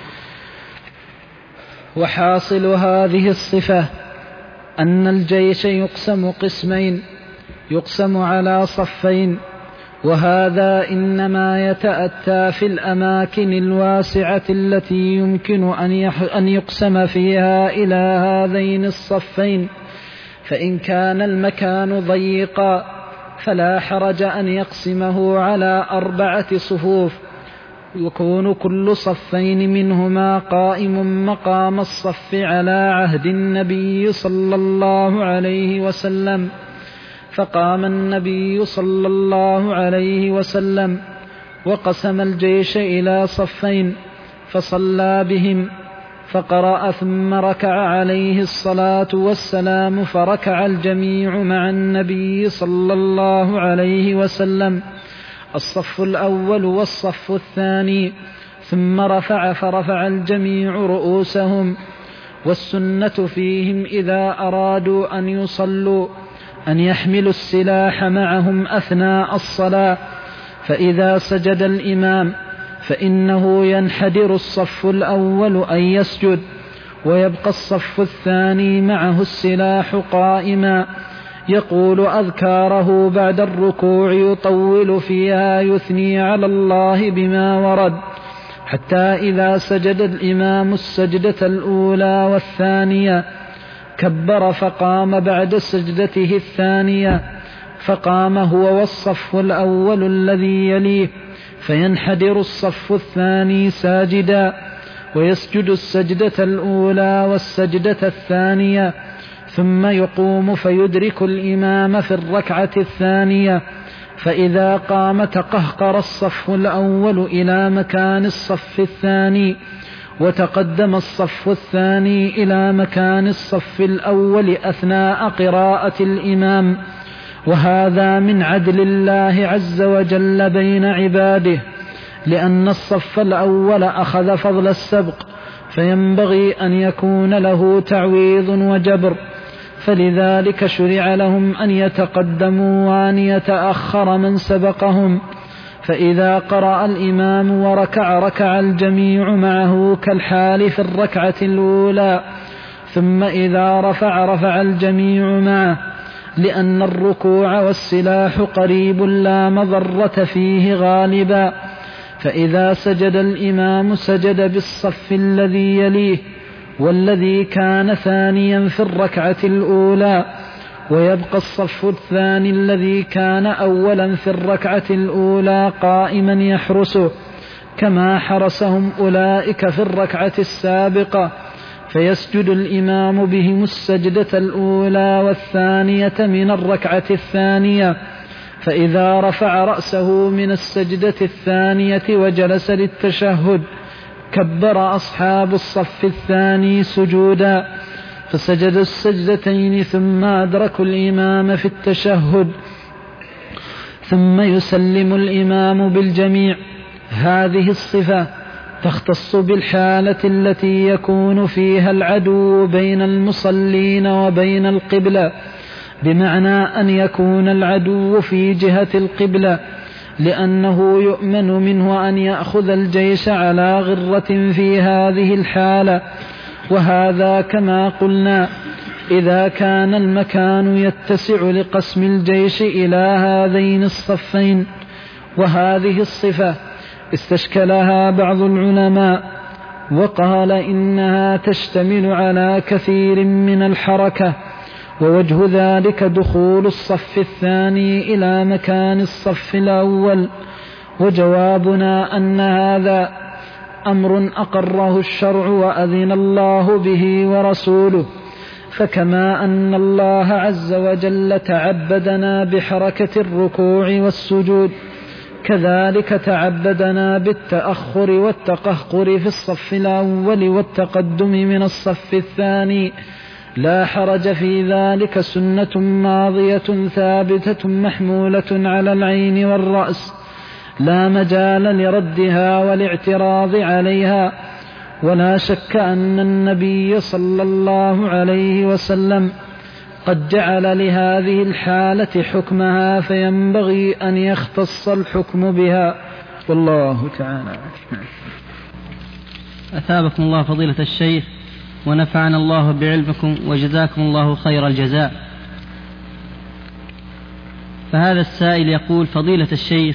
وحاصل هذه الصفة أن الجيش يقسم قسمين، يقسم على صفين، وهذا إنما يتأتى في الأماكن الواسعة التي يمكن أن يقسم فيها إلى هذين الصفين. فإن كان المكان ضيقا فلا حرج أن يقسمه على 4 صفوف، يكون كل صفين منهما قائم مقام الصف على عهد النبي صلى الله عليه وسلم. فقام النبي صلى الله عليه وسلم وقسم الجيش إلى صفين فصلى بهم، فقرأ ثم ركع عليه الصلاة والسلام، فركع الجميع مع النبي صلى الله عليه وسلم الصف الأول والصف الثاني، ثم رفع فرفع الجميع رؤوسهم. والسنة فيهم إذا أرادوا أن يصلوا أن يحملوا السلاح معهم أثناء الصلاة، فإذا سجد الإمام فإنه ينحدر الصف الأول أن يسجد، ويبقى الصف الثاني معه السلاح قائما يقول أذكاره بعد الركوع يطول فيها يثني على الله بما ورد، حتى إذا سجد الإمام السجدة الأولى والثانية كبر فقام بعد سجدته الثانية، فقام هو والصف الأول الذي يليه، فينحدر الصف الثاني ساجدا، ويسجد السجدة الأولى والسجدة الثانية، ثم يقوم فيدرك الإمام في الركعة الثانية، فإذا قام تقهقر الصف الأول إلى مكان الصف الثاني، وتقدم الصف الثاني إلى مكان الصف الأول أثناء قراءة الإمام. وهذا من عدل الله عز وجل بين عباده، لأن الصف الأول أخذ فضل السبق، فينبغي أن يكون له تعويض وجبر، فلذلك شرع لهم أن يتقدموا وأن يتأخر من سبقهم. فإذا قرأ الإمام وركع ركع الجميع معه كالحال في الركعة الأولى، ثم إذا رفع الجميع معه، لأن الركوع والسلاح قريب لا مضرة فيه غالبا. فإذا سجد الإمام سجد بالصف الذي يليه والذي كان ثانيا في الركعة الأولى، ويبقى الصف الثاني الذي كان أولا في الركعة الأولى قائما يحرسه كما حرسهم أولئك في الركعة السابقة، فيسجد الإمام بهم السجدة الأولى والثانية من الركعة الثانية، فإذا رفع رأسه من السجدة الثانية وجلس للتشهد كبر أصحاب الصف الثاني سجودا، فسجد السجدتين ثم أدركوا الإمام في التشهد، ثم يسلم الإمام بالجميع. هذه الصفة تختص بالحالة التي يكون فيها العدو بين المصلين وبين القبلة، بمعنى أن يكون العدو في جهة القبلة، لأنه يؤمن منه أن يأخذ الجيش على غرة في هذه الحالة. وهذا كما قلنا إذا كان المكان يتسع لقسم الجيش إلى هذين الصفين. وهذه الصفة استشكلها بعض العلماء وقال إنها تشتمل على كثير من الحركة، ووجه ذلك دخول الصف الثاني إلى مكان الصف الأول. وجوابنا أن هذا أمر أقره الشرع وأذن الله به ورسوله، فكما أن الله عز وجل تعبدنا بحركة الركوع والسجود، كذلك تعبدنا بالتأخر والتقهقر في الصف الأول والتقدم من الصف الثاني. لا حرج في ذلك، سنة ماضية ثابتة محمولة على العين والرأس، لا مجال لردها والاعتراض عليها. ولا شك أن النبي صلى الله عليه وسلم قد جعل لهذه الحالة حكمها، فينبغي أن يختص الحكم بها، والله تعالى. أثابكم الله فضيلة الشيخ ونفعنا الله بعلمكم وجزاكم الله خير الجزاء. فهذا السائل يقول: فضيلة الشيخ،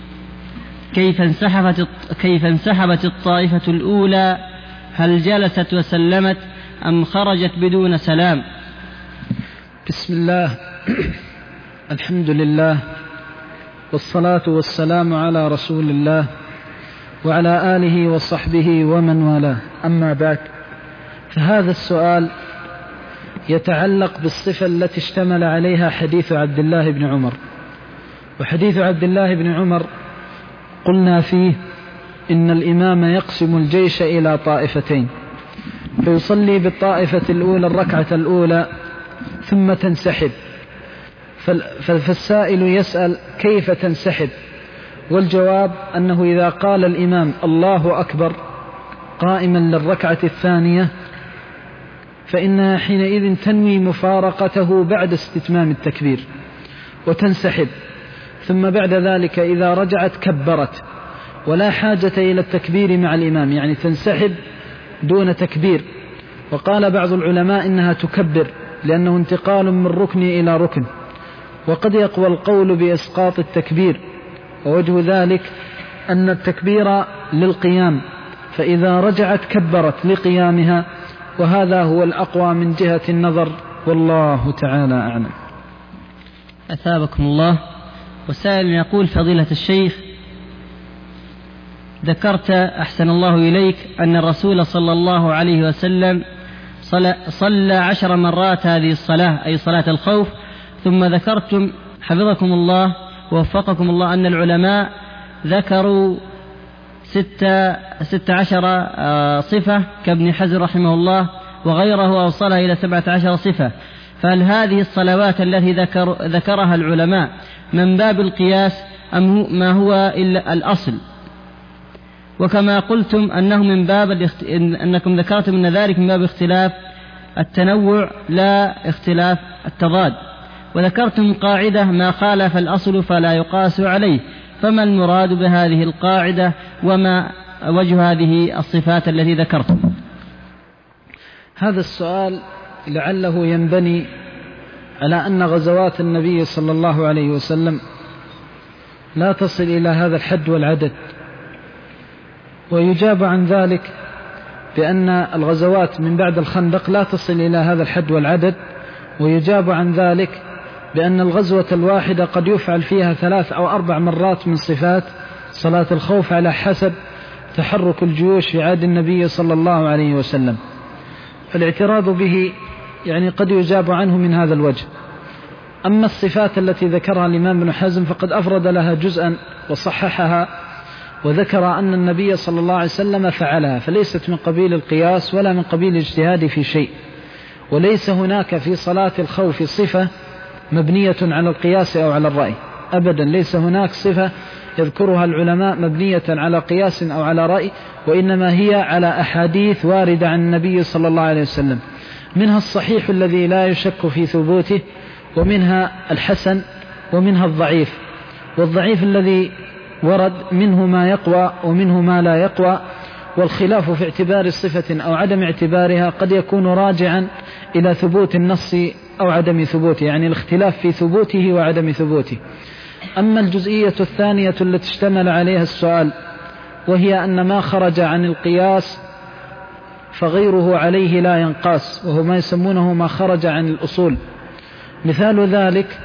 كيف انسحبت الطائفة الأولى؟ هل جلست وسلمت أم خرجت بدون سلام؟ بسم الله، الحمد لله، والصلاة والسلام على رسول الله وعلى آله وصحبه ومن والاه. أما بعد، فهذا السؤال يتعلق بالصفة التي اشتمل عليها حديث عبد الله بن عمر. وحديث عبد الله بن عمر قلنا فيه إن الإمام يقسم الجيش إلى طائفتين، فيصلي بالطائفة الأولى الركعة الأولى ثم تنسحب. فالسائل يسأل: كيف تنسحب؟ والجواب أنه إذا قال الإمام الله أكبر قائما للركعة الثانية فإنها حينئذ تنوي مفارقته بعد استتمام التكبير وتنسحب، ثم بعد ذلك إذا رجعت كبرت ولا حاجة إلى التكبير مع الإمام، يعني تنسحب دون تكبير. وقال بعض العلماء إنها تكبر لأنه انتقال من ركن إلى ركن، وقد يقوى القول بإسقاط التكبير، ووجه ذلك أن التكبير للقيام، فإذا رجعت كبرت لقيامها، وهذا هو الأقوى من جهة النظر، والله تعالى أعلم. أثابكم الله. وسائل يقول: فضيلة الشيخ، ذكرت أحسن الله إليك أن الرسول صلى الله عليه وسلم صلى 10 مرات هذه الصلاة، أي صلاة الخوف، ثم ذكرتم حفظكم الله ووفقكم الله أن العلماء ذكروا 16 صفة كابن حزم رحمه الله، وغيره أوصلها إلى 17 صفة. فهل هذه الصلوات التي ذكرها العلماء من باب القياس أم ما هو إلا الأصل؟ وكما قلتم أنه من باب أنكم ذكرتم أن ذلك من باب اختلاف التنوع لا اختلاف التضاد، وذكرتم قاعدة: ما خالف الأصل فلا يقاس عليه. فما المراد بهذه القاعدة وما وجه هذه الصفات التي ذكرتم؟ هذا السؤال لعله ينبني على أن غزوات النبي صلى الله عليه وسلم لا تصل إلى هذا الحد والعدد، ويجاب عن ذلك بأن الغزوات من بعد الخندق لا تصل إلى هذا الحد والعدد، ويجاب عن ذلك بأن الغزوة الواحدة قد يفعل فيها 3 أو 4 مرات من صفات صلاة الخوف على حسب تحرك الجيوش في عهد النبي صلى الله عليه وسلم. فالاعتراض به يعني قد يجاب عنه من هذا الوجه. أما الصفات التي ذكرها الإمام ابن حزم فقد أفرد لها جزءا وصححها، وذكر أن النبي صلى الله عليه وسلم فعلها، فليست من قبيل القياس ولا من قبيل الاجتهاد في شيء. وليس هناك في صلاة الخوف صفة مبنية على القياس أو على الرأي أبدا، ليس هناك صفة يذكرها العلماء مبنية على قياس أو على رأي، وإنما هي على أحاديث واردة عن النبي صلى الله عليه وسلم، منها الصحيح الذي لا يشك في ثبوته، ومنها الحسن، ومنها الضعيف. والضعيف الذي ورد منه ما يقوى ومنه ما لا يقوى، والخلاف في اعتبار صفة أو عدم اعتبارها قد يكون راجعا إلى ثبوت النص أو عدم ثبوته، يعني الاختلاف في ثبوته وعدم ثبوته. أما الجزئية الثانية التي اشتمل عليها السؤال، وهي أن ما خرج عن القياس فغيره عليه لا ينقاس، وهو ما يسمونه ما خرج عن الأصول. مثال ذلك: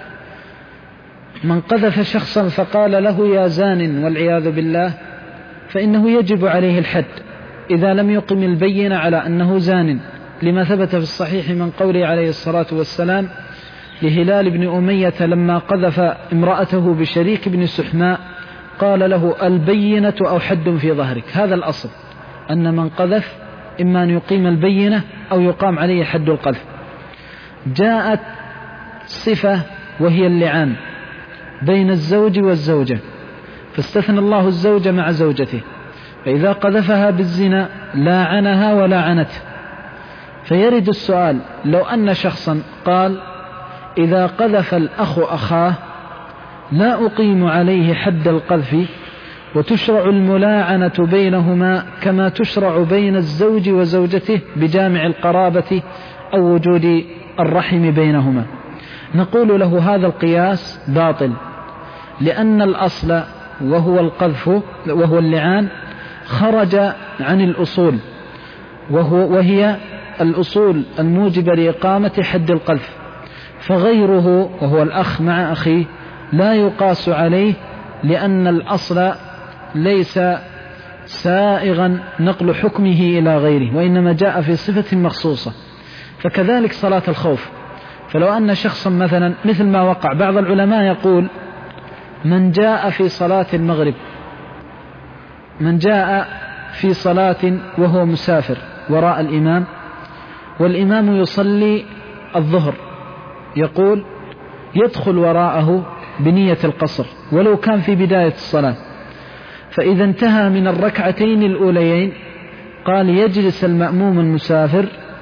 من قذف شخصا فقال له يا زان والعياذ بالله، فإنه يجب عليه الحد إذا لم يقم البينة على أنه زان، لما ثبت في الصحيح من قوله عليه الصلاة والسلام لهلال بن أمية لما قذف امرأته بشريك بن سحماء، قال له: البينة أو حد في ظهرك. هذا الأصل، أن من قذف إما أن يقيم البينة أو يقام عليه حد القذف. جاءت صفة وهي اللعان بين الزوج والزوجة، فاستثنى الله الزوج مع زوجته، فإذا قذفها بالزنا لاعنها ولا عنته. فيرد السؤال: لو أن شخصا قال: إذا قذف الأخ أخاه لا أقيم عليه حد القذف، وتشرع الملاعنة بينهما كما تشرع بين الزوج وزوجته بجامع القرابة أو وجود الرحم بينهما، نقول له هذا القياس باطل، لأن الأصل وهو القذف وهو اللعان خرج عن الأصول، وهي الأصول الموجبة لإقامة حد القذف، فغيره وهو الأخ مع أخيه لا يقاس عليه، لأن الأصل ليس سائغا نقل حكمه إلى غيره، وإنما جاء في صفة مخصوصة. فكذلك صلاة الخوف، فلو أن شخصا مثلا مثل ما وقع، بعض العلماء يقول: من جاء في صلاة المغرب، من جاء في صلاة وهو مسافر وراء الإمام، والإمام يصلي الظهر، يقول يدخل وراءه بنية القصر ولو كان في بداية الصلاة، فإذا انتهى من الركعتين الأوليين قال يجلس المأموم المسافر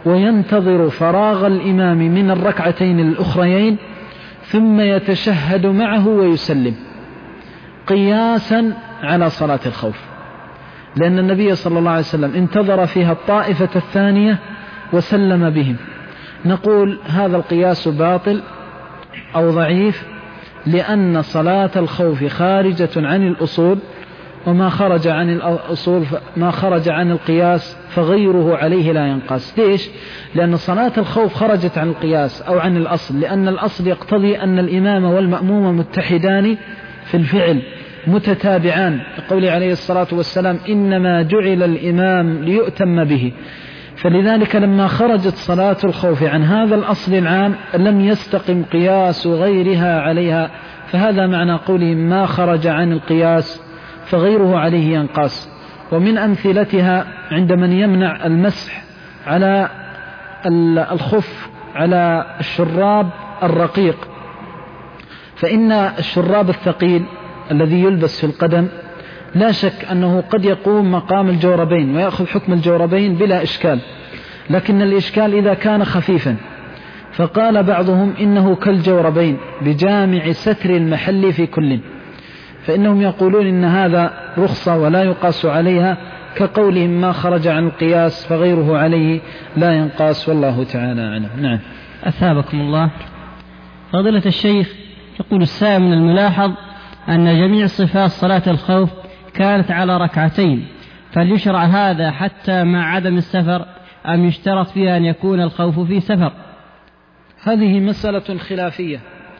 وينتظر فراغ الإمام من الركعتين الأخريين ثم يتشهد معه ويسلم، قياسا على صلاة الخوف، لأن النبي صلى الله عليه وسلم انتظر فيها الطائفة الثانية وسلم بهم. نقول هذا القياس باطل أو ضعيف، لأن صلاة الخوف خارجة عن الأصول، وما خرج عن الأصول ما خرج عن القياس فغيره عليه لا ينقاس. ليش؟ لأن صلاة الخوف خرجت عن القياس أو عن الأصل، لأن الأصل يقتضي أن الإمام والمأموم متحدان في الفعل متتابعان، لقوله عليه الصلاة والسلام إنما جعل الإمام ليؤتم به. فلذلك لما خرجت صلاة الخوف عن هذا الأصل العام لم يستقم قياس غيرها عليها، فهذا معنى قولهم ما خرج عن القياس فغيره عليه ينقاس. ومن أمثلتها عند من يمنع المسح على الخف على الشراب الرقيق، فإن الشراب الثقيل الذي يلبس في القدم لا شك أنه قد يقوم مقام الجوربين ويأخذ حكم الجوربين بلا إشكال، لكن الإشكال إذا كان خفيفا، فقال بعضهم إنه كالجوربين بجامع ستر المحل في كل، فإنهم يقولون إن هذا رخصة ولا يقاس عليها، كقولهم ما خرج عن القياس فغيره عليه لا ينقاس، والله تعالى أعلم. نعم. أثابكم الله. فضيلة الشيخ، يقول السائل من الملاحظ أن جميع صفات صلاة الخوف كانت على ركعتين، فليشرع هذا حتى مع عدم السفر أم يشترط فيها أن يكون الخوف في سفر؟ هذه مسألة خلافية،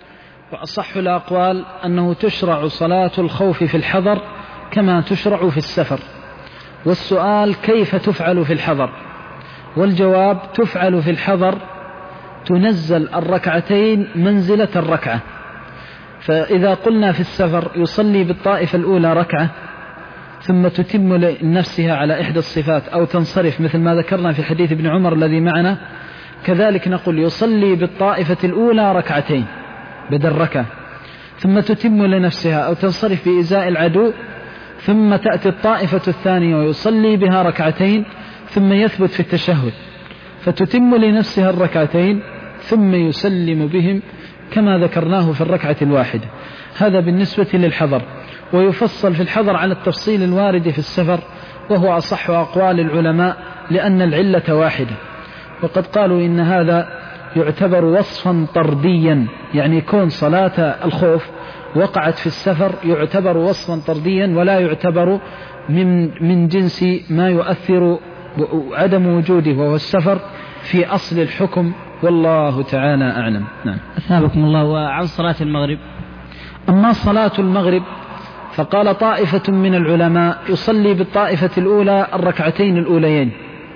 وأصح الأقوال أنه تشرع صلاة الخوف في الحضر كما تشرع في السفر. والسؤال كيف تفعل في الحضر؟ والجواب تفعل في الحضر، تنزل الركعتين منزلة الركعة. فإذا قلنا في السفر يصلي بالطائفة الأولى ركعة ثم تتم لنفسها على إحدى الصفات أو تنصرف مثل ما ذكرنا في حديث ابن عمر الذي معنا، كذلك نقول يصلي بالطائفة الأولى ركعتين بدل ركعة ثم تتم لنفسها أو تنصرف بإزاء العدو، ثم تأتي الطائفة الثانية ويصلي بها ركعتين ثم يثبت في التشهد فتتم لنفسها الركعتين ثم يسلم بهم كما ذكرناه في الركعة الواحدة. هذا بالنسبة للحضر، ويفصل في الحضر على التفصيل الوارد في السفر، وهو أصح أقوال العلماء لأن العلة واحدة. وقد قالوا إن هذا يعتبر وصفا طرديا، يعني كون صلاة الخوف وقعت في السفر يعتبر وصفا طرديا ولا يعتبر من جنس ما يؤثر عدم وجوده وهو السفر في أصل الحكم، والله تعالى أعلم. نعم. أثابكم الله. وعن صلاة المغرب؟ أما صلاة المغرب فقال طائفة من العلماء يصلي بالطائفة الأولى الركعتين الأوليين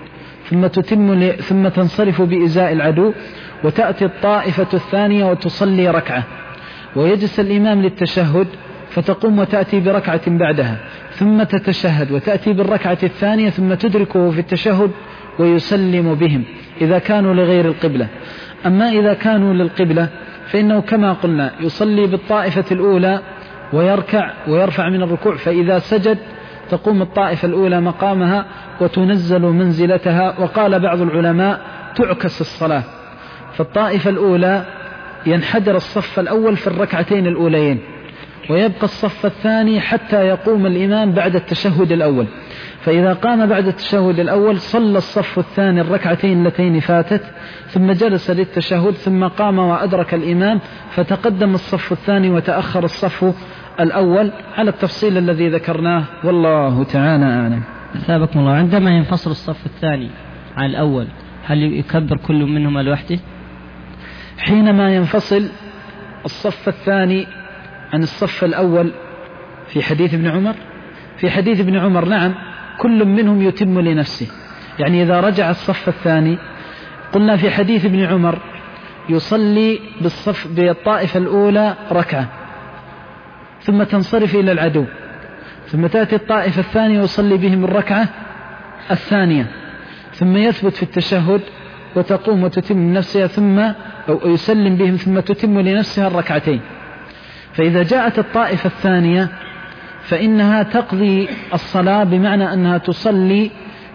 ثم تنصرف بإزاء العدو، وتأتي الطائفة الثانية وتصلي ركعة، ويجلس الإمام للتشهد فتقوم وتأتي بركعة بعدها ثم تتشهد وتأتي بالركعة الثانية ثم تدركه في التشهد ويسلم بهم إذا كانوا لغير القبلة. أما إذا كانوا للقبلة فإنه كما قلنا يصلي بالطائفة الأولى ويركع ويرفع من الركوع، فإذا سجد تقوم الطائفة الأولى مقامها وتنزل منزلتها. وقال بعض العلماء تعكس الصلاة، فالطائفة الأولى ينحدر الصف الأول في الركعتين الأوليين ويبقى الصف الثاني حتى يقوم الإمام بعد التشهد الأول، فإذا قام بعد التشهد الأول صلى الصف الثاني الركعتين اللتين فاتت ثم جلس للتشهد ثم قام وأدرك الإمام فتقدم الصف الثاني وتأخر الصف الأول على التفصيل الذي ذكرناه، والله تعالى أعلم. أثابكم الله. عندما ينفصل الصف الثاني عن الأول هل يكبر كل منهما لوحده؟ حينما ينفصل الصف الثاني عن الصف الأول في حديث ابن عمر نعم كل منهم يتم لنفسه، يعني إذا رجع الصف الثاني قلنا في حديث ابن عمر يصلي بالطائفة الأولى ركعة ثم تنصرف إلى العدو ثم تأتي الطائفة الثانية ويصلي بهم الركعة الثانية ثم يثبت في التشهد وتقوم وتتم نفسها ثم أو يسلم بهم ثم تتم لنفسها الركعتين. فإذا جاءت الطائفة الثانية فإنها تقضي الصلاة، بمعنى أنها تصلي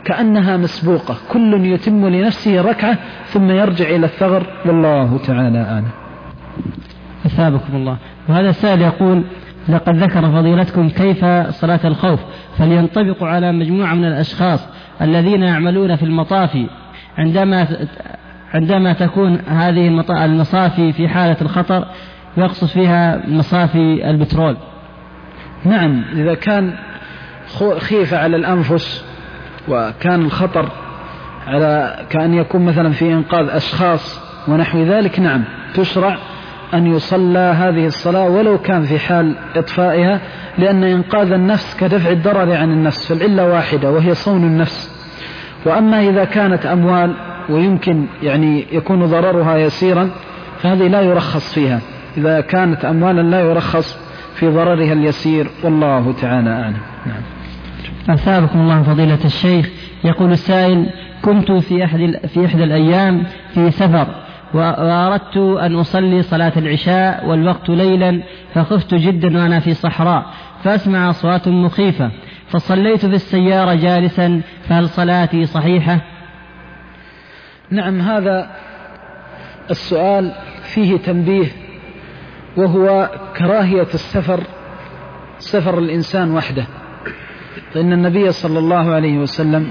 كأنها مسبوقة، كل يتم لنفسه ركعة ثم يرجع إلى الثغر، والله تعالى أعلم. أثابكم الله. وهذا السائل يقول: لقد ذكر فضيلتكم كيف صلاة الخوف، فلينطبق على مجموعة من الأشخاص الذين يعملون في المطافي عندما تكون هذه المصافي في حالة الخطر، يقصد فيها مصافي البترول. نعم، إذا كان خيف على الأنفس وكان الخطر على كأن يكون مثلا في إنقاذ أشخاص ونحو ذلك، نعم تشرع أن يصلى هذه الصلاة ولو كان في حال إطفائها، لأن إنقاذ النفس كدفع الضرر عن النفس، فالعلة واحدة وهي صون النفس. وأما إذا كانت أموال ويمكن يكون ضررها يسيرا فهذه لا يرخص فيها، إذا كانت أموالا لا يرخص في ضررها اليسير، والله تعالى أعلم. نعم. أثابكم الله فضيلة الشيخ. يقول السائل: كنت في إحدى الأيام في سفر، وأردت أن أصلي صلاة العشاء والوقت ليلا، فخفت جدا وأنا في صحراء فأسمع أصوات مخيفة، فصليت في السيارة جالسا، فهل صلاتي صحيحة؟ نعم، هذا السؤال فيه تنبيه، وهو كراهية سفر الإنسان وحده، فإن النبي صلى الله عليه وسلم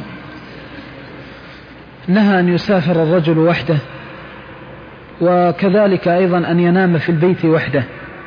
نهى أن يسافر الرجل وحده، وكذلك أيضا أن ينام في البيت وحده.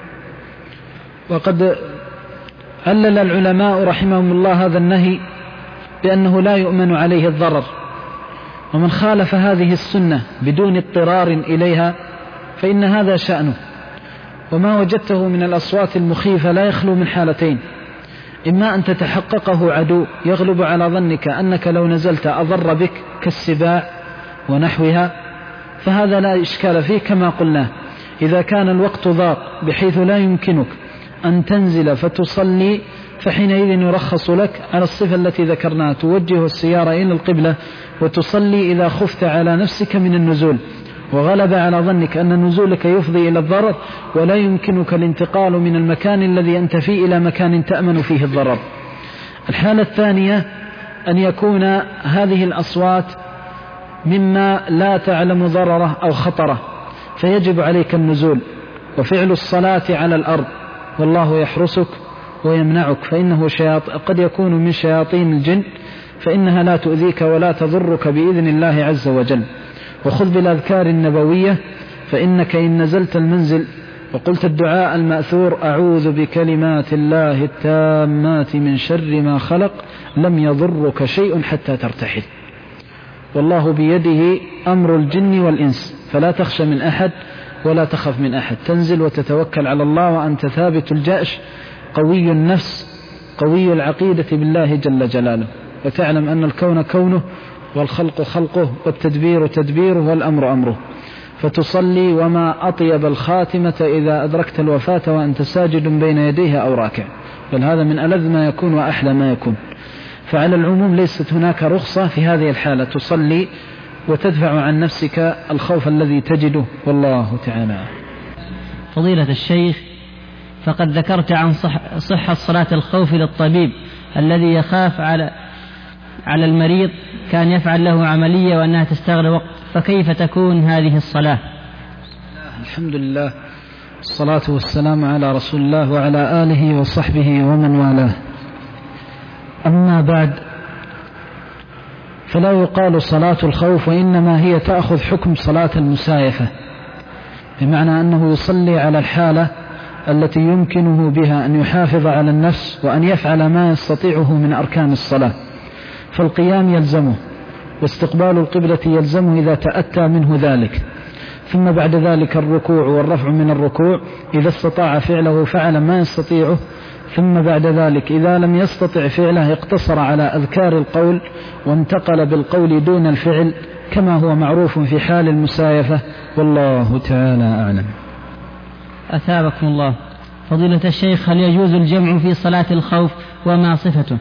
وقد علل العلماء رحمهم الله هذا النهي بأنه لا يؤمن عليه الضرر، ومن خالف هذه السنة بدون اضطرار إليها فإن هذا شأنه. وما وجدته من الأصوات المخيفة لا يخلو من حالتين: إما أن تتحققه عدو يغلب على ظنك أنك لو نزلت أضر بك كالسباع ونحوها، فهذا لا إشكال فيه كما قلنا. إذا كان الوقت ضاق بحيث لا يمكنك أن تنزل فتصلي، فحينئذ يرخص لك على الصفة التي ذكرناها، توجه السيارة إلى القبلة وتصلي إذا خفت على نفسك من النزول، وغلب على ظنك أن نزولك يفضي إلى الضرر ولا يمكنك الانتقال من المكان الذي أنت فيه إلى مكان تأمن فيه الضرر. الحالة الثانية أن يكون هذه الأصوات مما لا تعلم ضرره أو خطره، فيجب عليك النزول وفعل الصلاة على الأرض، والله يحرسك ويمنعك، فإنه قد يكون من شياطين الجن، فإنها لا تؤذيك ولا تضرك بإذن الله عز وجل. وخذ بالأذكار النبوية، فإنك إن نزلت المنزل وقلت الدعاء المأثور: أعوذ بكلمات الله التامات من شر ما خلق، لم يضرك شيء حتى ترتحل، والله بيده أمر الجن والإنس، فلا تخشى من أحد ولا تخف من أحد، تنزل وتتوكل على الله وأنت ثابت الجأش قوي النفس قوي العقيدة بالله جل جلاله، وتعلم أن الكون كونه والخلق خلقه والتدبير تدبيره والأمر أمره، فتصلي وما أطيب الخاتمة إذا أدركت الوفاة وأنت ساجد بين يديها أو راكع، بل هذا من ألذ ما يكون وأحلى ما يكون. فعلى العموم ليست هناك رخصة في هذه الحالة، تصلي وتدفع عن نفسك الخوف الذي تجده، والله تعالى. فضيلة الشيخ، فقد ذكرت عن صحة صلاة الخوف للطبيب الذي يخاف على المريض كان يفعل له عملية وأنها تستغرق وقت، فكيف تكون هذه الصلاة؟ الحمد لله، الصلاة والسلام على رسول الله وعلى آله وصحبه ومن والاه. أما بعد، فلا يقال صلاة الخوف، وإنما هي تأخذ حكم صلاة المسايفة، بمعنى أنه يصلي على الحالة التي يمكنه بها أن يحافظ على النفس وأن يفعل ما يستطيعه من أركان الصلاة، فالقيام يلزمه، واستقبال القبلة يلزمه إذا تأتى منه ذلك، ثم بعد ذلك الركوع والرفع من الركوع، إذا استطاع فعله فعل ما يستطيعه، ثم بعد ذلك إذا لم يستطع فعله اقتصر على أذكار القول وانتقل بالقول دون الفعل، كما هو معروف في حال المسايفة، والله تعالى أعلم. أثابكم الله. فضيلة الشيخ، هل يجوز الجمع في صلاة الخوف وما صفته؟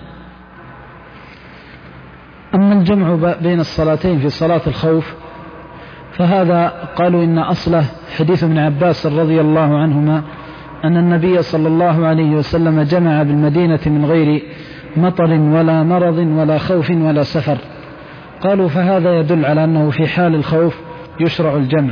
أما الجمع بين الصلاتين في صلاة الخوف فهذا قالوا إن أصله حديث ابن عباس رضي الله عنهما أن النبي صلى الله عليه وسلم جمع بالمدينة من غير مطر ولا مرض ولا خوف ولا سفر، قالوا فهذا يدل على أنه في حال الخوف يشرع الجمع،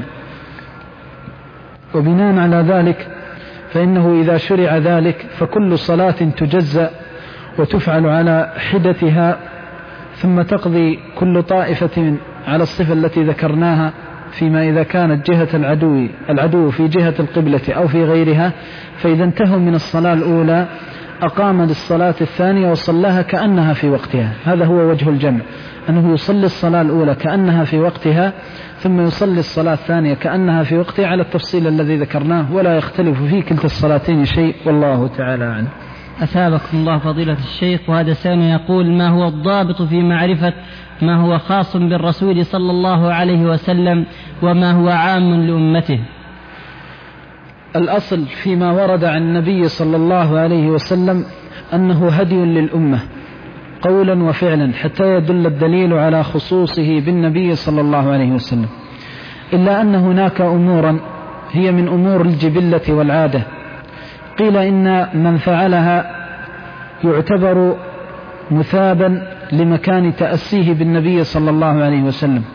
وبناء على ذلك فإنه إذا شرع ذلك فكل صلاة تجزأ وتفعل على حدتها، ثم تقضي كل طائفة على الصفة التي ذكرناها فيما إذا كانت جهة العدو في جهة القبلة أو في غيرها، فإذا انتهوا من الصلاة الأولى أقام للصلاة الثانية وصلاها كأنها في وقتها. هذا هو وجه الجمع، أنه يصلي الصلاة الأولى كأنها في وقتها ثم يصلي الصلاة الثانية كأنها في وقتها على التفصيل الذي ذكرناه، ولا يختلف في كلتا الصلاتين شيء، والله تعالى عنه. أثابكم الله فضيلة الشيخ. وهذا سائل يقول: ما هو الضابط في معرفة ما هو خاص بالرسول صلى الله عليه وسلم وما هو عام لأمته؟ الأصل فيما ورد عن النبي صلى الله عليه وسلم أنه هدي للأمة قولا وفعلا حتى يدل الدليل على خصوصه بالنبي صلى الله عليه وسلم، إلا أن هناك أمورا هي من أمور الجبلة والعادة، قيل إن من فعلها يعتبر مثابا لمكان تأسيه بالنبي صلى الله عليه وسلم،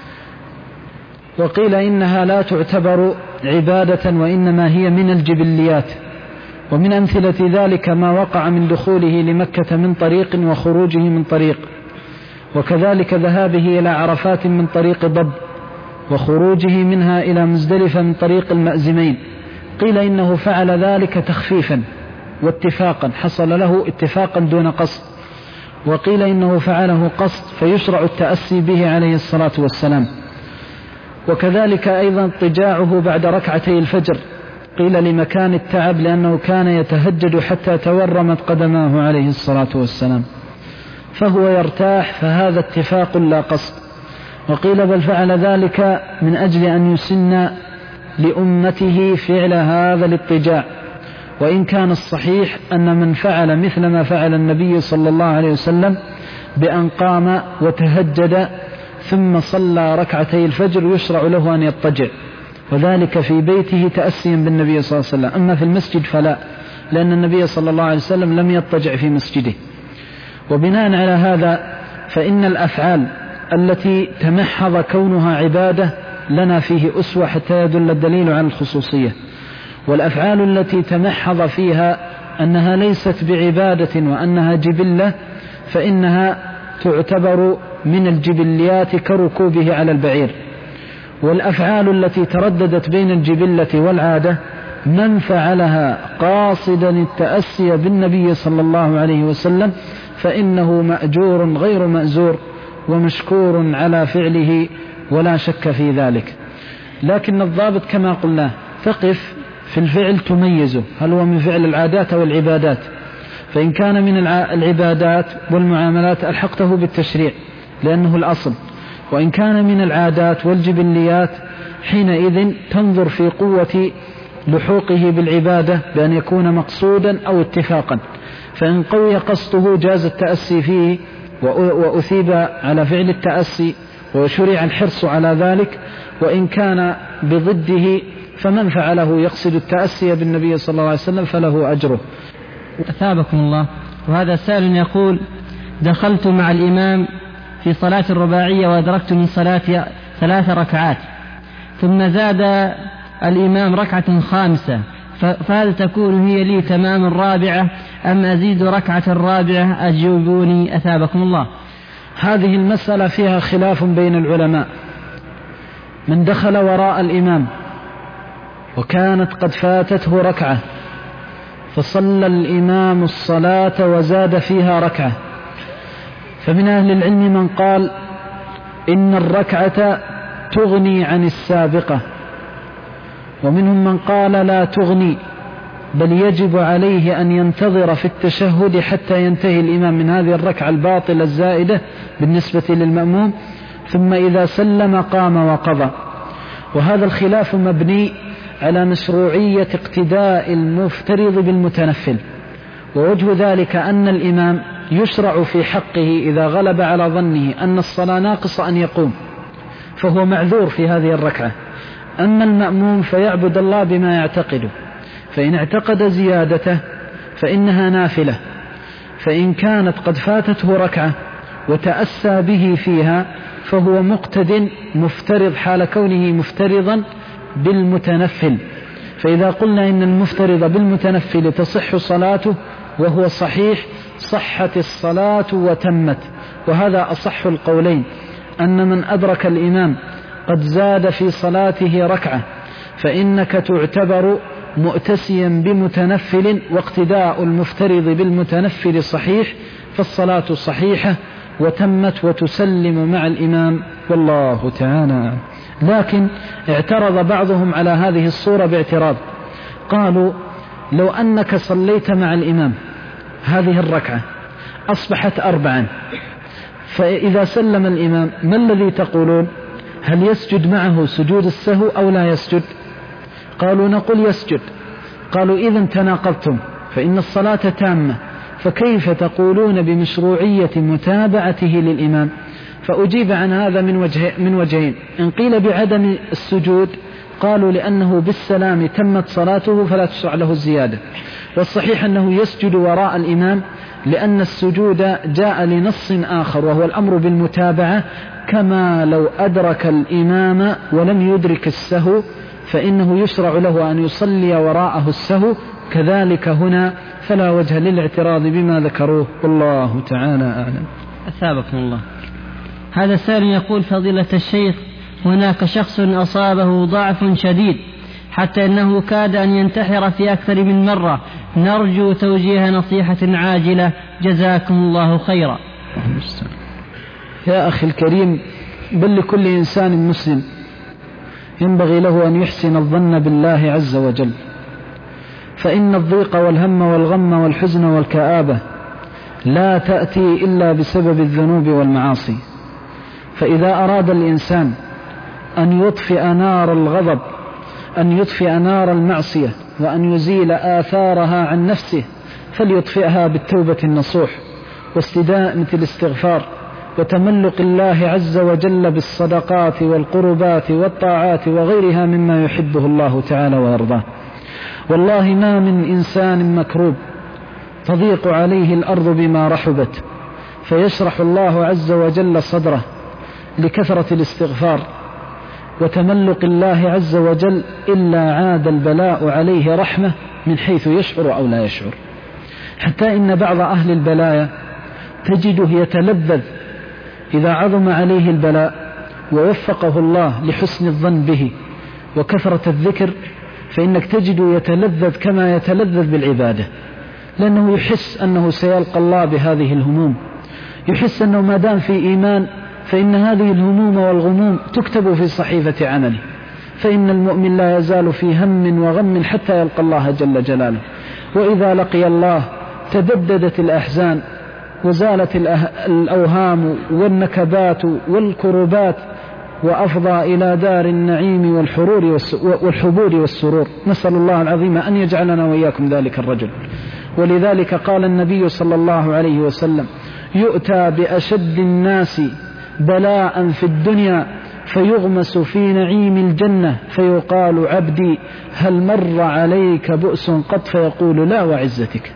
وقيل إنها لا تعتبر عبادة وإنما هي من الجبليات. ومن أمثلة ذلك ما وقع من دخوله لمكة من طريق وخروجه من طريق، وكذلك ذهابه إلى عرفات من طريق ضب، وخروجه منها إلى مزدلفة من طريق المأزمين. قيل إنه فعل ذلك تخفيفا واتفاقا، حصل له اتفاقا دون قصد، وقيل إنه فعله قصد فيشرع التأسي به عليه الصلاة والسلام. وكذلك أيضا اضطجاعه بعد ركعتي الفجر، قيل لمكان التعب لأنه كان يتهجد حتى تورمت قدماه عليه الصلاة والسلام، فهو يرتاح، فهذا اتفاق لا قصد. وقيل بل فعل ذلك من أجل أن يسن لأمته فعل هذا الاضطجاع، وإن كان الصحيح أن من فعل مثل ما فعل النبي صلى الله عليه وسلم بأن قام وتهجد ثم صلى ركعتي الفجر يشرع له أن يضطجع، وذلك في بيته تأسيا بالنبي صلى الله عليه وسلم. أما في المسجد فلا، لأن النبي صلى الله عليه وسلم لم يضطجع في مسجده. وبناء على هذا فإن الأفعال التي تمحض كونها عبادة لنا فيه أسوة حتى يدل الدليل على الخصوصية، والأفعال التي تمحض فيها أنها ليست بعبادة وأنها جبلة فإنها تعتبر من الجبليات كركوبه على البعير. والأفعال التي ترددت بين الجبلة والعادة من فعلها قاصدا التأسي بالنبي صلى الله عليه وسلم فإنه مأجور غير مأزور ومشكور على فعله ولا شك في ذلك. لكن الضابط كما قلنا تقف في الفعل تميزه، هل هو من فعل العادات أو العبادات؟ فإن كان من العبادات والمعاملات ألحقته بالتشريع لأنه الأصل، وإن كان من العادات والجبليات حينئذ تنظر في قوة لحوقه بالعبادة بأن يكون مقصودا أو اتفاقا، فإن قوي قصده جاز التأسي فيه وأثيب على فعل التأسي وشرع الحرص على ذلك، وإن كان بضده فمن فعله يقصد التأسي بالنبي صلى الله عليه وسلم فله أجره. أثابكم الله. وهذا سائل يقول: دخلت مع الإمام في صلاة الرباعية وأدركت من صلاة 3 ركعات، ثم زاد الإمام ركعة خامسة، فهل تكون هي لي تمام الرابعة أم أزيد ركعة الرابعة؟ أجيبوني أثابكم الله. هذه المسألة فيها خلاف بين العلماء. من دخل وراء الإمام وكانت قد فاتته ركعة فصلى الإمام الصلاة وزاد فيها ركعة، فمن أهل العلم من قال إن الركعة تغني عن السابقة، ومنهم من قال لا تغني بل يجب عليه أن ينتظر في التشهد حتى ينتهي الإمام من هذه الركعة الباطلة الزائدة بالنسبة للمأموم، ثم إذا سلم قام وقضى. وهذا الخلاف مبني على مشروعية اقتداء المفترض بالمتنفل، ووجه ذلك أن الإمام يشرع في حقه إذا غلب على ظنه أن الصلاة ناقصة أن يقوم، فهو معذور في هذه الركعة. أما المأموم فيعبد الله بما يعتقده، فإن اعتقد زيادته فإنها نافلة، فإن كانت قد فاتته ركعة وتأسى به فيها فهو مقتد مفترض حال كونه مفترضا بالمتنفل. فإذا قلنا إن المفترض بالمتنفل تصح صلاته وهو صحيح صحت الصلاة وتمت. وهذا أصح القولين، أن من أدرك الإمام قد زاد في صلاته ركعة فإنك تعتبر مؤتسيا بمتنفل، واقتداء المفترض بالمتنفل صحيح، فالصلاة صحيحة وتمت وتسلم مع الإمام، والله تعالى. لكن اعترض بعضهم على هذه الصورة باعتراض، قالوا لو أنك صليت مع الإمام هذه الركعة أصبحت 4، فإذا سلم الإمام ما الذي تقولون؟ هل يسجد معه سجود السهو أو لا يسجد؟ قالوا نقول يسجد. قالوا إذن تناقضتم، فإن الصلاة تامة، فكيف تقولون بمشروعية متابعته للإمام؟ فأجيب عن هذا من وجهين. إن قيل بعدم السجود قالوا لأنه بالسلام تمت صلاته فلا تشرع له الزيادة، والصحيح أنه يسجد وراء الإمام لأن السجود جاء لنص آخر وهو الأمر بالمتابعة، كما لو أدرك الإمام ولم يدرك السهو فإنه يشرع له أن يصلي وراءه السهو، كذلك هنا فلا وجه للاعتراض بما ذكروه، والله تعالى أعلم. أثابكم الله. هذا سائل يقول: فضيلة الشيخ، هناك شخص أصابه ضعف شديد حتى أنه كاد أن ينتحر في أكثر من مرة، نرجو توجيه نصيحة عاجلة، جزاكم الله خيرا. يا أخي الكريم، بل لكل إنسان مسلم ينبغي له أن يحسن الظن بالله عز وجل، فإن الضيق والهم والغم والحزن والكآبة لا تأتي إلا بسبب الذنوب والمعاصي. فإذا أراد الإنسان أن يطفئ نار الغضب، أن يطفئ نار المعصية، وأن يزيل آثارها عن نفسه، فليطفئها بالتوبة النصوح واستدامة الاستغفار وتملق الله عز وجل بالصدقات والقربات والطاعات وغيرها مما يحبه الله تعالى ويرضاه. والله ما من إنسان مكروب تضيق عليه الأرض بما رحبت فيشرح الله عز وجل صدره لكثرة الاستغفار وتملق الله عز وجل إلا عاد البلاء عليه رحمة من حيث يشعر أو لا يشعر. حتى إن بعض أهل البلايا تجده يتلذذ إذا عظم عليه البلاء ووفقه الله لحسن الظن به وكثرة الذكر، فإنك تجده يتلذذ كما يتلذذ بالعبادة، لأنه يحس أنه سيلقى الله بهذه الهموم، يحس أنه ما دام في إيمان فإن هذه الهموم والغموم تكتب في صحيفة عمله، فإن المؤمن لا يزال في هم وغم حتى يلقى الله جل جلاله. وإذا لقي الله تبددت الأحزان وزالت الأوهام والنكبات والكربات، وأفضى إلى دار النعيم والحبور والسرور. نسأل الله العظيم أن يجعلنا وإياكم ذلك الرجل. ولذلك قال النبي صلى الله عليه وسلم: يؤتى بأشد الناس بلاء في الدنيا فيغمس في نعيم الجنة فيقال: عبدي هل مر عليك بؤس قط؟ فيقول: لا وعزتك.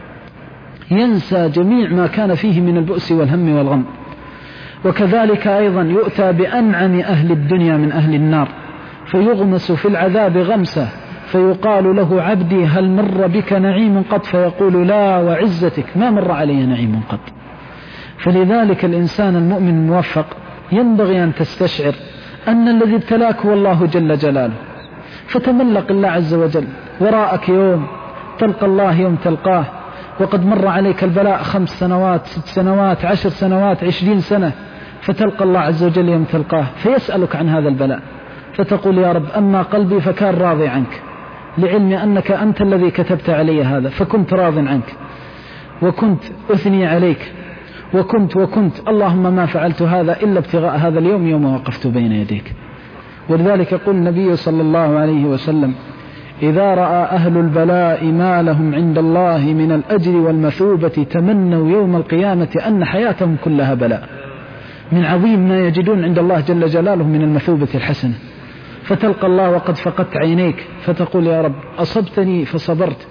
ينسى جميع ما كان فيه من البؤس والهم والغم. وكذلك أيضا يؤتى بأنعم أهل الدنيا من أهل النار فيغمس في العذاب غمسة فيقال له: عبدي هل مر بك نعيم قط؟ فيقول: لا وعزتك ما مر علي نعيم قط. فلذلك الإنسان المؤمن الموفق ينبغي أن تستشعر أن الذي ابتلاك هو الله جل جلاله، فتملق الله عز وجل. وراءك يوم تلقى الله يوم تلقاه، وقد مر عليك البلاء 5 سنوات 6 سنوات 10 سنوات 20 سنة، فتلقى الله عز وجل يوم تلقاه فيسألك عن هذا البلاء، فتقول: يا رب أما قلبي فكان راضي عنك، لعلم أنك أنت الذي كتبت علي هذا، فكنت راض عنك وكنت أثني عليك وكنت اللهم ما فعلت هذا إلا ابتغاء هذا اليوم يوم وقفت بين يديك. ولذلك يقول النبي صلى الله عليه وسلم: إذا رأى أهل البلاء ما لهم عند الله من الأجر والمثوبة تمنوا يوم القيامة أن حياتهم كلها بلاء، من عظيم ما يجدون عند الله جل جلاله من المثوبة الحسنة. فتلقى الله وقد فقدت عينيك فتقول: يا رب أصبتني فصبرت،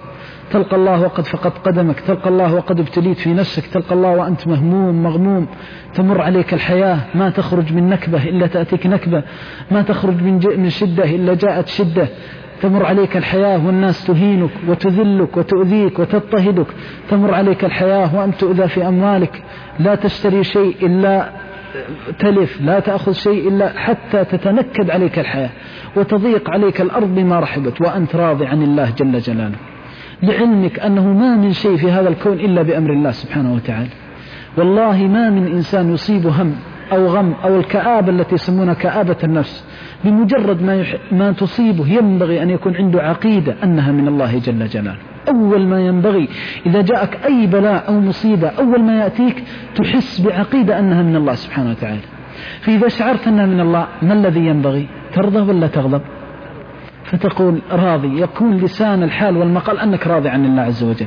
تلقى الله وقد فقدت قدمك، تلقى الله وقد ابتليت في نفسك، تلقى الله وأنت مهموم مغموم، تمر عليك الحياة ما تخرج من نكبة إلا تأتيك نكبة، ما تخرج من شدة إلا جاءت شدة، تمر عليك الحياة والناس تهينك وتذلك وتؤذيك وتضطهدك، تمر عليك الحياة وأنت تؤذى في أموالك، لا تشتري شيء إلا تلف، لا تأخذ شيء إلا حتى تتنكد عليك الحياة وتضيق عليك الأرض بما رحبت وأنت راضي عن الله جل جلاله، لعلمك أنه ما من شيء في هذا الكون إلا بأمر الله سبحانه وتعالى. والله ما من إنسان يصيب هم أو غم أو الكآبة التي يسمونها كآبة النفس، بمجرد ما تصيبه ينبغي أن يكون عنده عقيدة أنها من الله جل جلاله. أول ما ينبغي إذا جاءك أي بلاء أو مصيبة، أول ما يأتيك تحس بعقيدة أنها من الله سبحانه وتعالى. فإذا شعرت أنها من الله ما الذي ينبغي؟ ترضى ولا تغضب؟ فتقول راضي، يكون لسان الحال والمقال أنك راضي عن الله عز وجل.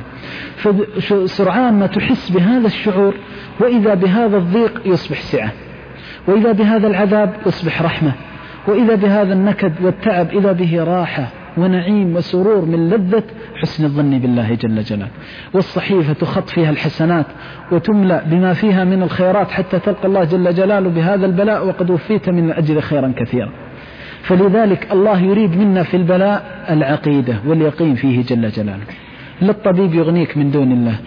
فسرعان ما تحس بهذا الشعور، وإذا بهذا الضيق يصبح سعة، وإذا بهذا العذاب يصبح رحمة، وإذا بهذا النكد والتعب إذا به راحة ونعيم وسرور من لذة حسن الظن بالله جل جلاله. والصحيفة تخط فيها الحسنات وتملأ بما فيها من الخيرات حتى تلقى الله جل جلاله بهذا البلاء وقد وفيت من الأجر خيرا كثيرا. فلذلك الله يريد منا في البلاء العقيدة واليقين فيه جل جلاله. لا الطبيب يغنيك من دون الله،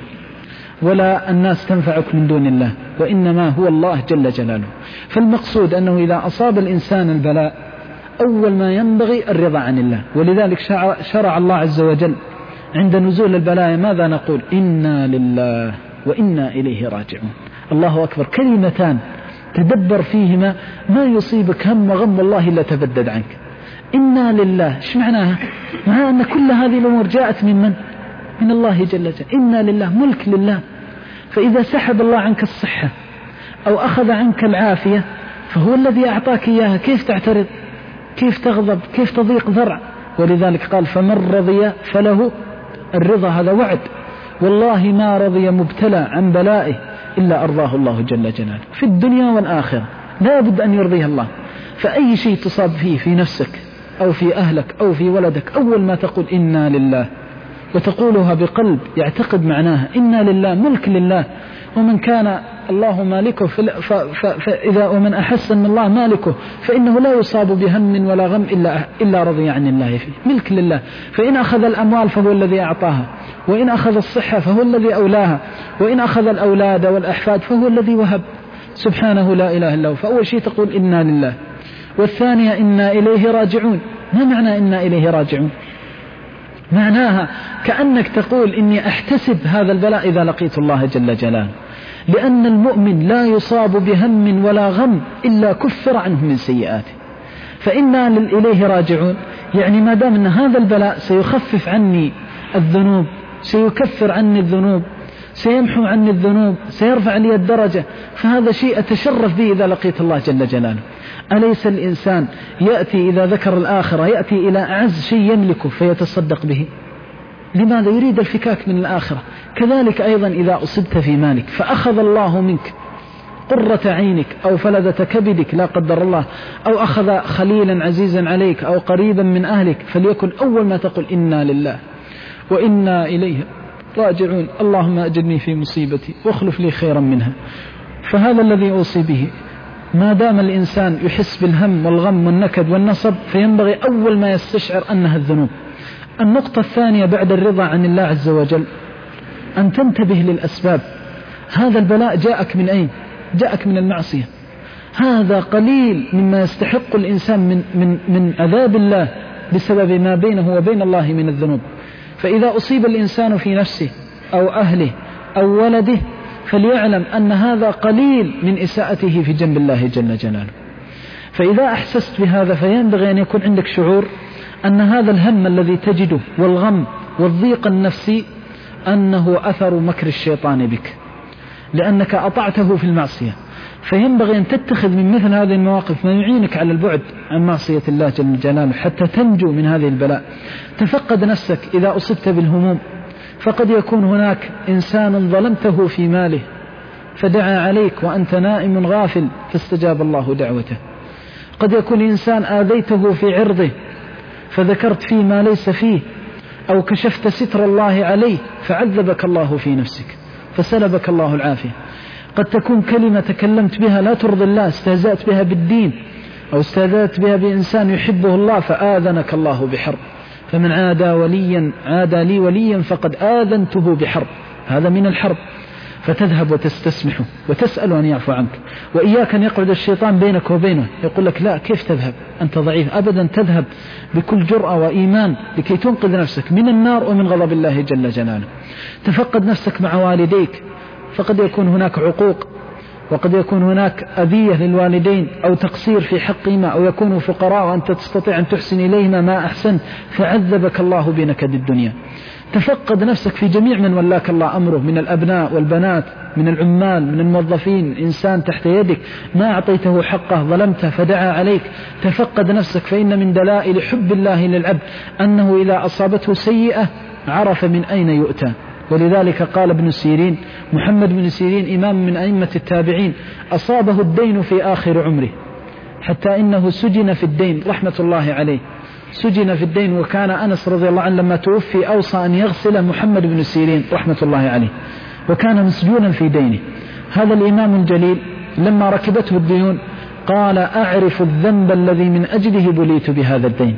ولا الناس تنفعك من دون الله، وإنما هو الله جل جلاله. فالمقصود أنه إذا أصاب الإنسان البلاء أول ما ينبغي الرضا عن الله. ولذلك شرع الله عز وجل عند نزول البلاء ماذا نقول؟ إنا لله وإنا إليه راجعون. الله أكبر، كلمتان تدبر فيهما ما يصيبك هم وغم والله إلا تبدد عنك. إنا لله، إيش معناها؟ معناها أن كل هذه الأمور جاءت من الله جل جلاله. إنا لله، ملك لله. فإذا سحب الله عنك الصحة أو أخذ عنك العافية فهو الذي أعطاك إياها، كيف تعترض؟ كيف تغضب؟ كيف تضيق ذرع؟ ولذلك قال فمن رضي فله الرضا، هذا وعد. والله ما رضي مبتلى عن بلائه إلا أرضاه الله جل جلاله في الدنيا والآخرة، لا بد أن يرضيها الله. فأي شيء تصاب فيه في نفسك أو في أهلك أو في ولدك أول ما تقول إنا لله، وتقولها بقلب يعتقد معناها إنا لله، ملك لله. ومن كان الله مالكه فإذا ومن أحس أن الله مالكه فإنه لا يصاب بهم ولا غم إلا رضي عن الله فيه، ملك لله. فإن أخذ الأموال فهو الذي أعطاها، وإن أخذ الصحة فهو الذي أولاها، وإن أخذ الأولاد والأحفاد فهو الذي وهب، سبحانه لا إله إلا هو. فأول شيء تقول إنا لله، والثانية إنا إليه راجعون. ما معنى إنا إليه راجعون؟ معناها كأنك تقول إني أحتسب هذا البلاء إذا لقيت الله جل جلاله، لأن المؤمن لا يصاب بهم ولا غم إلا كفر عنه من سيئاته. فإنا إليه راجعون يعني ما دام أن هذا البلاء سيخفف عني الذنوب، سيكفر عني الذنوب، سيمحو عني الذنوب، سيرفع لي الدرجة، فهذا شيء أتشرف به إذا لقيت الله جل جلاله. أليس الإنسان يأتي إذا ذكر الآخرة يأتي إلى أعز شيء يملكه فيتصدق به؟ لماذا؟ يريد الفكاك من الآخرة. كذلك أيضا إذا أصبت في مالك فأخذ الله منك قرة عينك أو فلذة كبدك لا قدر الله، أو أخذ خليلا عزيزا عليك أو قريبا من أهلك، فليكن أول ما تقول إنا لله وإنا إليه راجعون، اللهم أجرني في مصيبتي واخلف لي خيرا منها. فهذا الذي أوصي به. ما دام الإنسان يحس بالهم والغم والنكد والنصب فينبغي أول ما يستشعر أنها الذنوب. النقطة الثانية بعد الرضا عن الله عز وجل أن تنتبه للأسباب. هذا البلاء جاءك من أين؟ جاءك من المعصية. هذا قليل مما يستحق الإنسان من عذاب الله بسبب ما بينه وبين الله من الذنوب. فإذا أصيب الإنسان في نفسه أو أهله أو ولده فليعلم أن هذا قليل من إساءته في جنب الله جل جلاله. فإذا أحسست بهذا فينبغي أن يكون عندك شعور أن هذا الهم الذي تجده والغم والضيق النفسي أنه أثر مكر الشيطان بك، لأنك أطعته في المعصية. فينبغي أن تتخذ من مثل هذه المواقف ما يعينك على البعد عن معصية الله جل جلاله حتى تنجو من هذه البلاء. تفقد نفسك إذا أصبت بالهموم، فقد يكون هناك إنسان ظلمته في ماله فدعا عليك وأنت نائم غافل فاستجاب الله دعوته. قد يكون إنسان آذيته في عرضه فذكرت فيه ما ليس فيه، أو كشفت ستر الله عليه فعذبك الله في نفسك فسلبك الله العافية. قد تكون كلمة تكلمت بها لا ترضي الله، استهزأت بها بالدين أو استهزأت بها بإنسان يحبه الله فآذنك الله بحرب. فمن عادى لي وليا فقد آذنته بحرب، هذا من الحرب. فتذهب وتستسمحه وتسأل أن يعفو عنك. وإياك أن يقعد الشيطان بينك وبينه يقول لك لا كيف تذهب أنت ضعيف، أبدا تذهب بكل جرأة وإيمان لكي تنقذ نفسك من النار ومن غضب الله جل جلاله. تفقد نفسك مع والديك، فقد يكون هناك عقوق وقد يكون هناك أذية للوالدين أو تقصير في حقهما أو يكونوا فقراء وأنت تستطيع أن تحسن إليهما ما أحسن فعذبك الله بنكد الدنيا. تفقد نفسك في جميع من ولاك الله أمره من الأبناء والبنات، من العمال، من الموظفين، إنسان تحت يدك ما أعطيته حقه ظلمته فدعا عليك. تفقد نفسك، فإن من دلائل حب الله للعبد أنه إذا أصابته سيئة عرف من أين يؤتى. ولذلك قال ابن سيرين، محمد بن سيرين إمام من أئمة التابعين، أصابه الدين في آخر عمره حتى إنه سجن في الدين رحمة الله عليه، سجن في الدين. وكان أنس رضي الله عنه لما توفي أوصى أن يغسل محمد بن سيرين رحمة الله عليه، وكان مسجونا في دينه. هذا الإمام الجليل لما ركبته الديون قال أعرف الذنب الذي من أجله بليت بهذا الدين.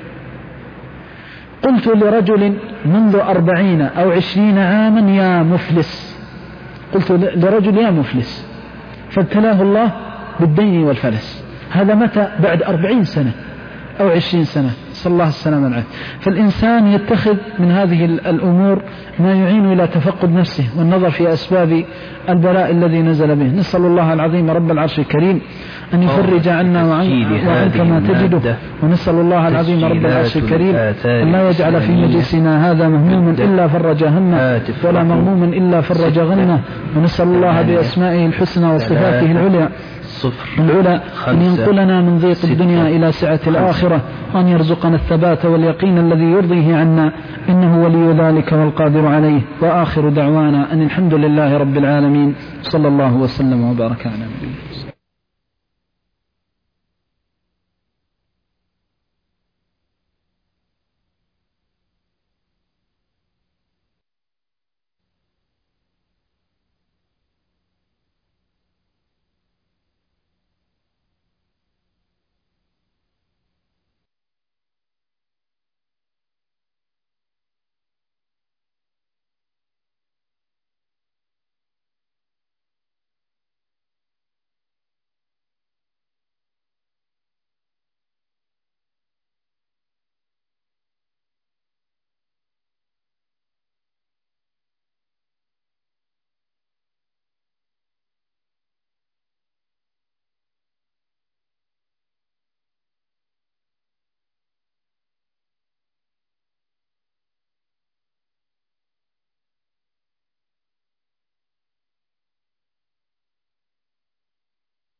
قلت لرجل منذ 40 أو 20 عاما يا مفلس، قلت لرجل يا مفلس، فابتلاه الله بالدين والفلس. هذا متى؟ بعد 40 سنة أو 20 سنة، صلى الله السلامة والعافية. فالإنسان يتخذ من هذه الأمور ما يعين إلى تفقد نفسه والنظر في أسباب البلاء الذي نزل به. نسأل الله العظيم رب العرش الكريم أن يفرج عنا وعنك ما تجده، ونسأل الله العظيم رب العرش الكريم أن لا يجعل في مجلسنا هذا مهموما إلا فرج همه ولا مغموما إلا فرج غنه. ونسأل الله بأسمائه الحسنى وصفاته العلى أن ينقلنا من ضيق الدنيا إلى سعة الآخرة، وأن يرزقنا الثبات واليقين الذي يرضيه عنا، إنه ولي ذلك والقادر عليه. وآخر دعوانا أن الحمد لله رب العالمين، صلى الله وسلم وبارك على نبينا.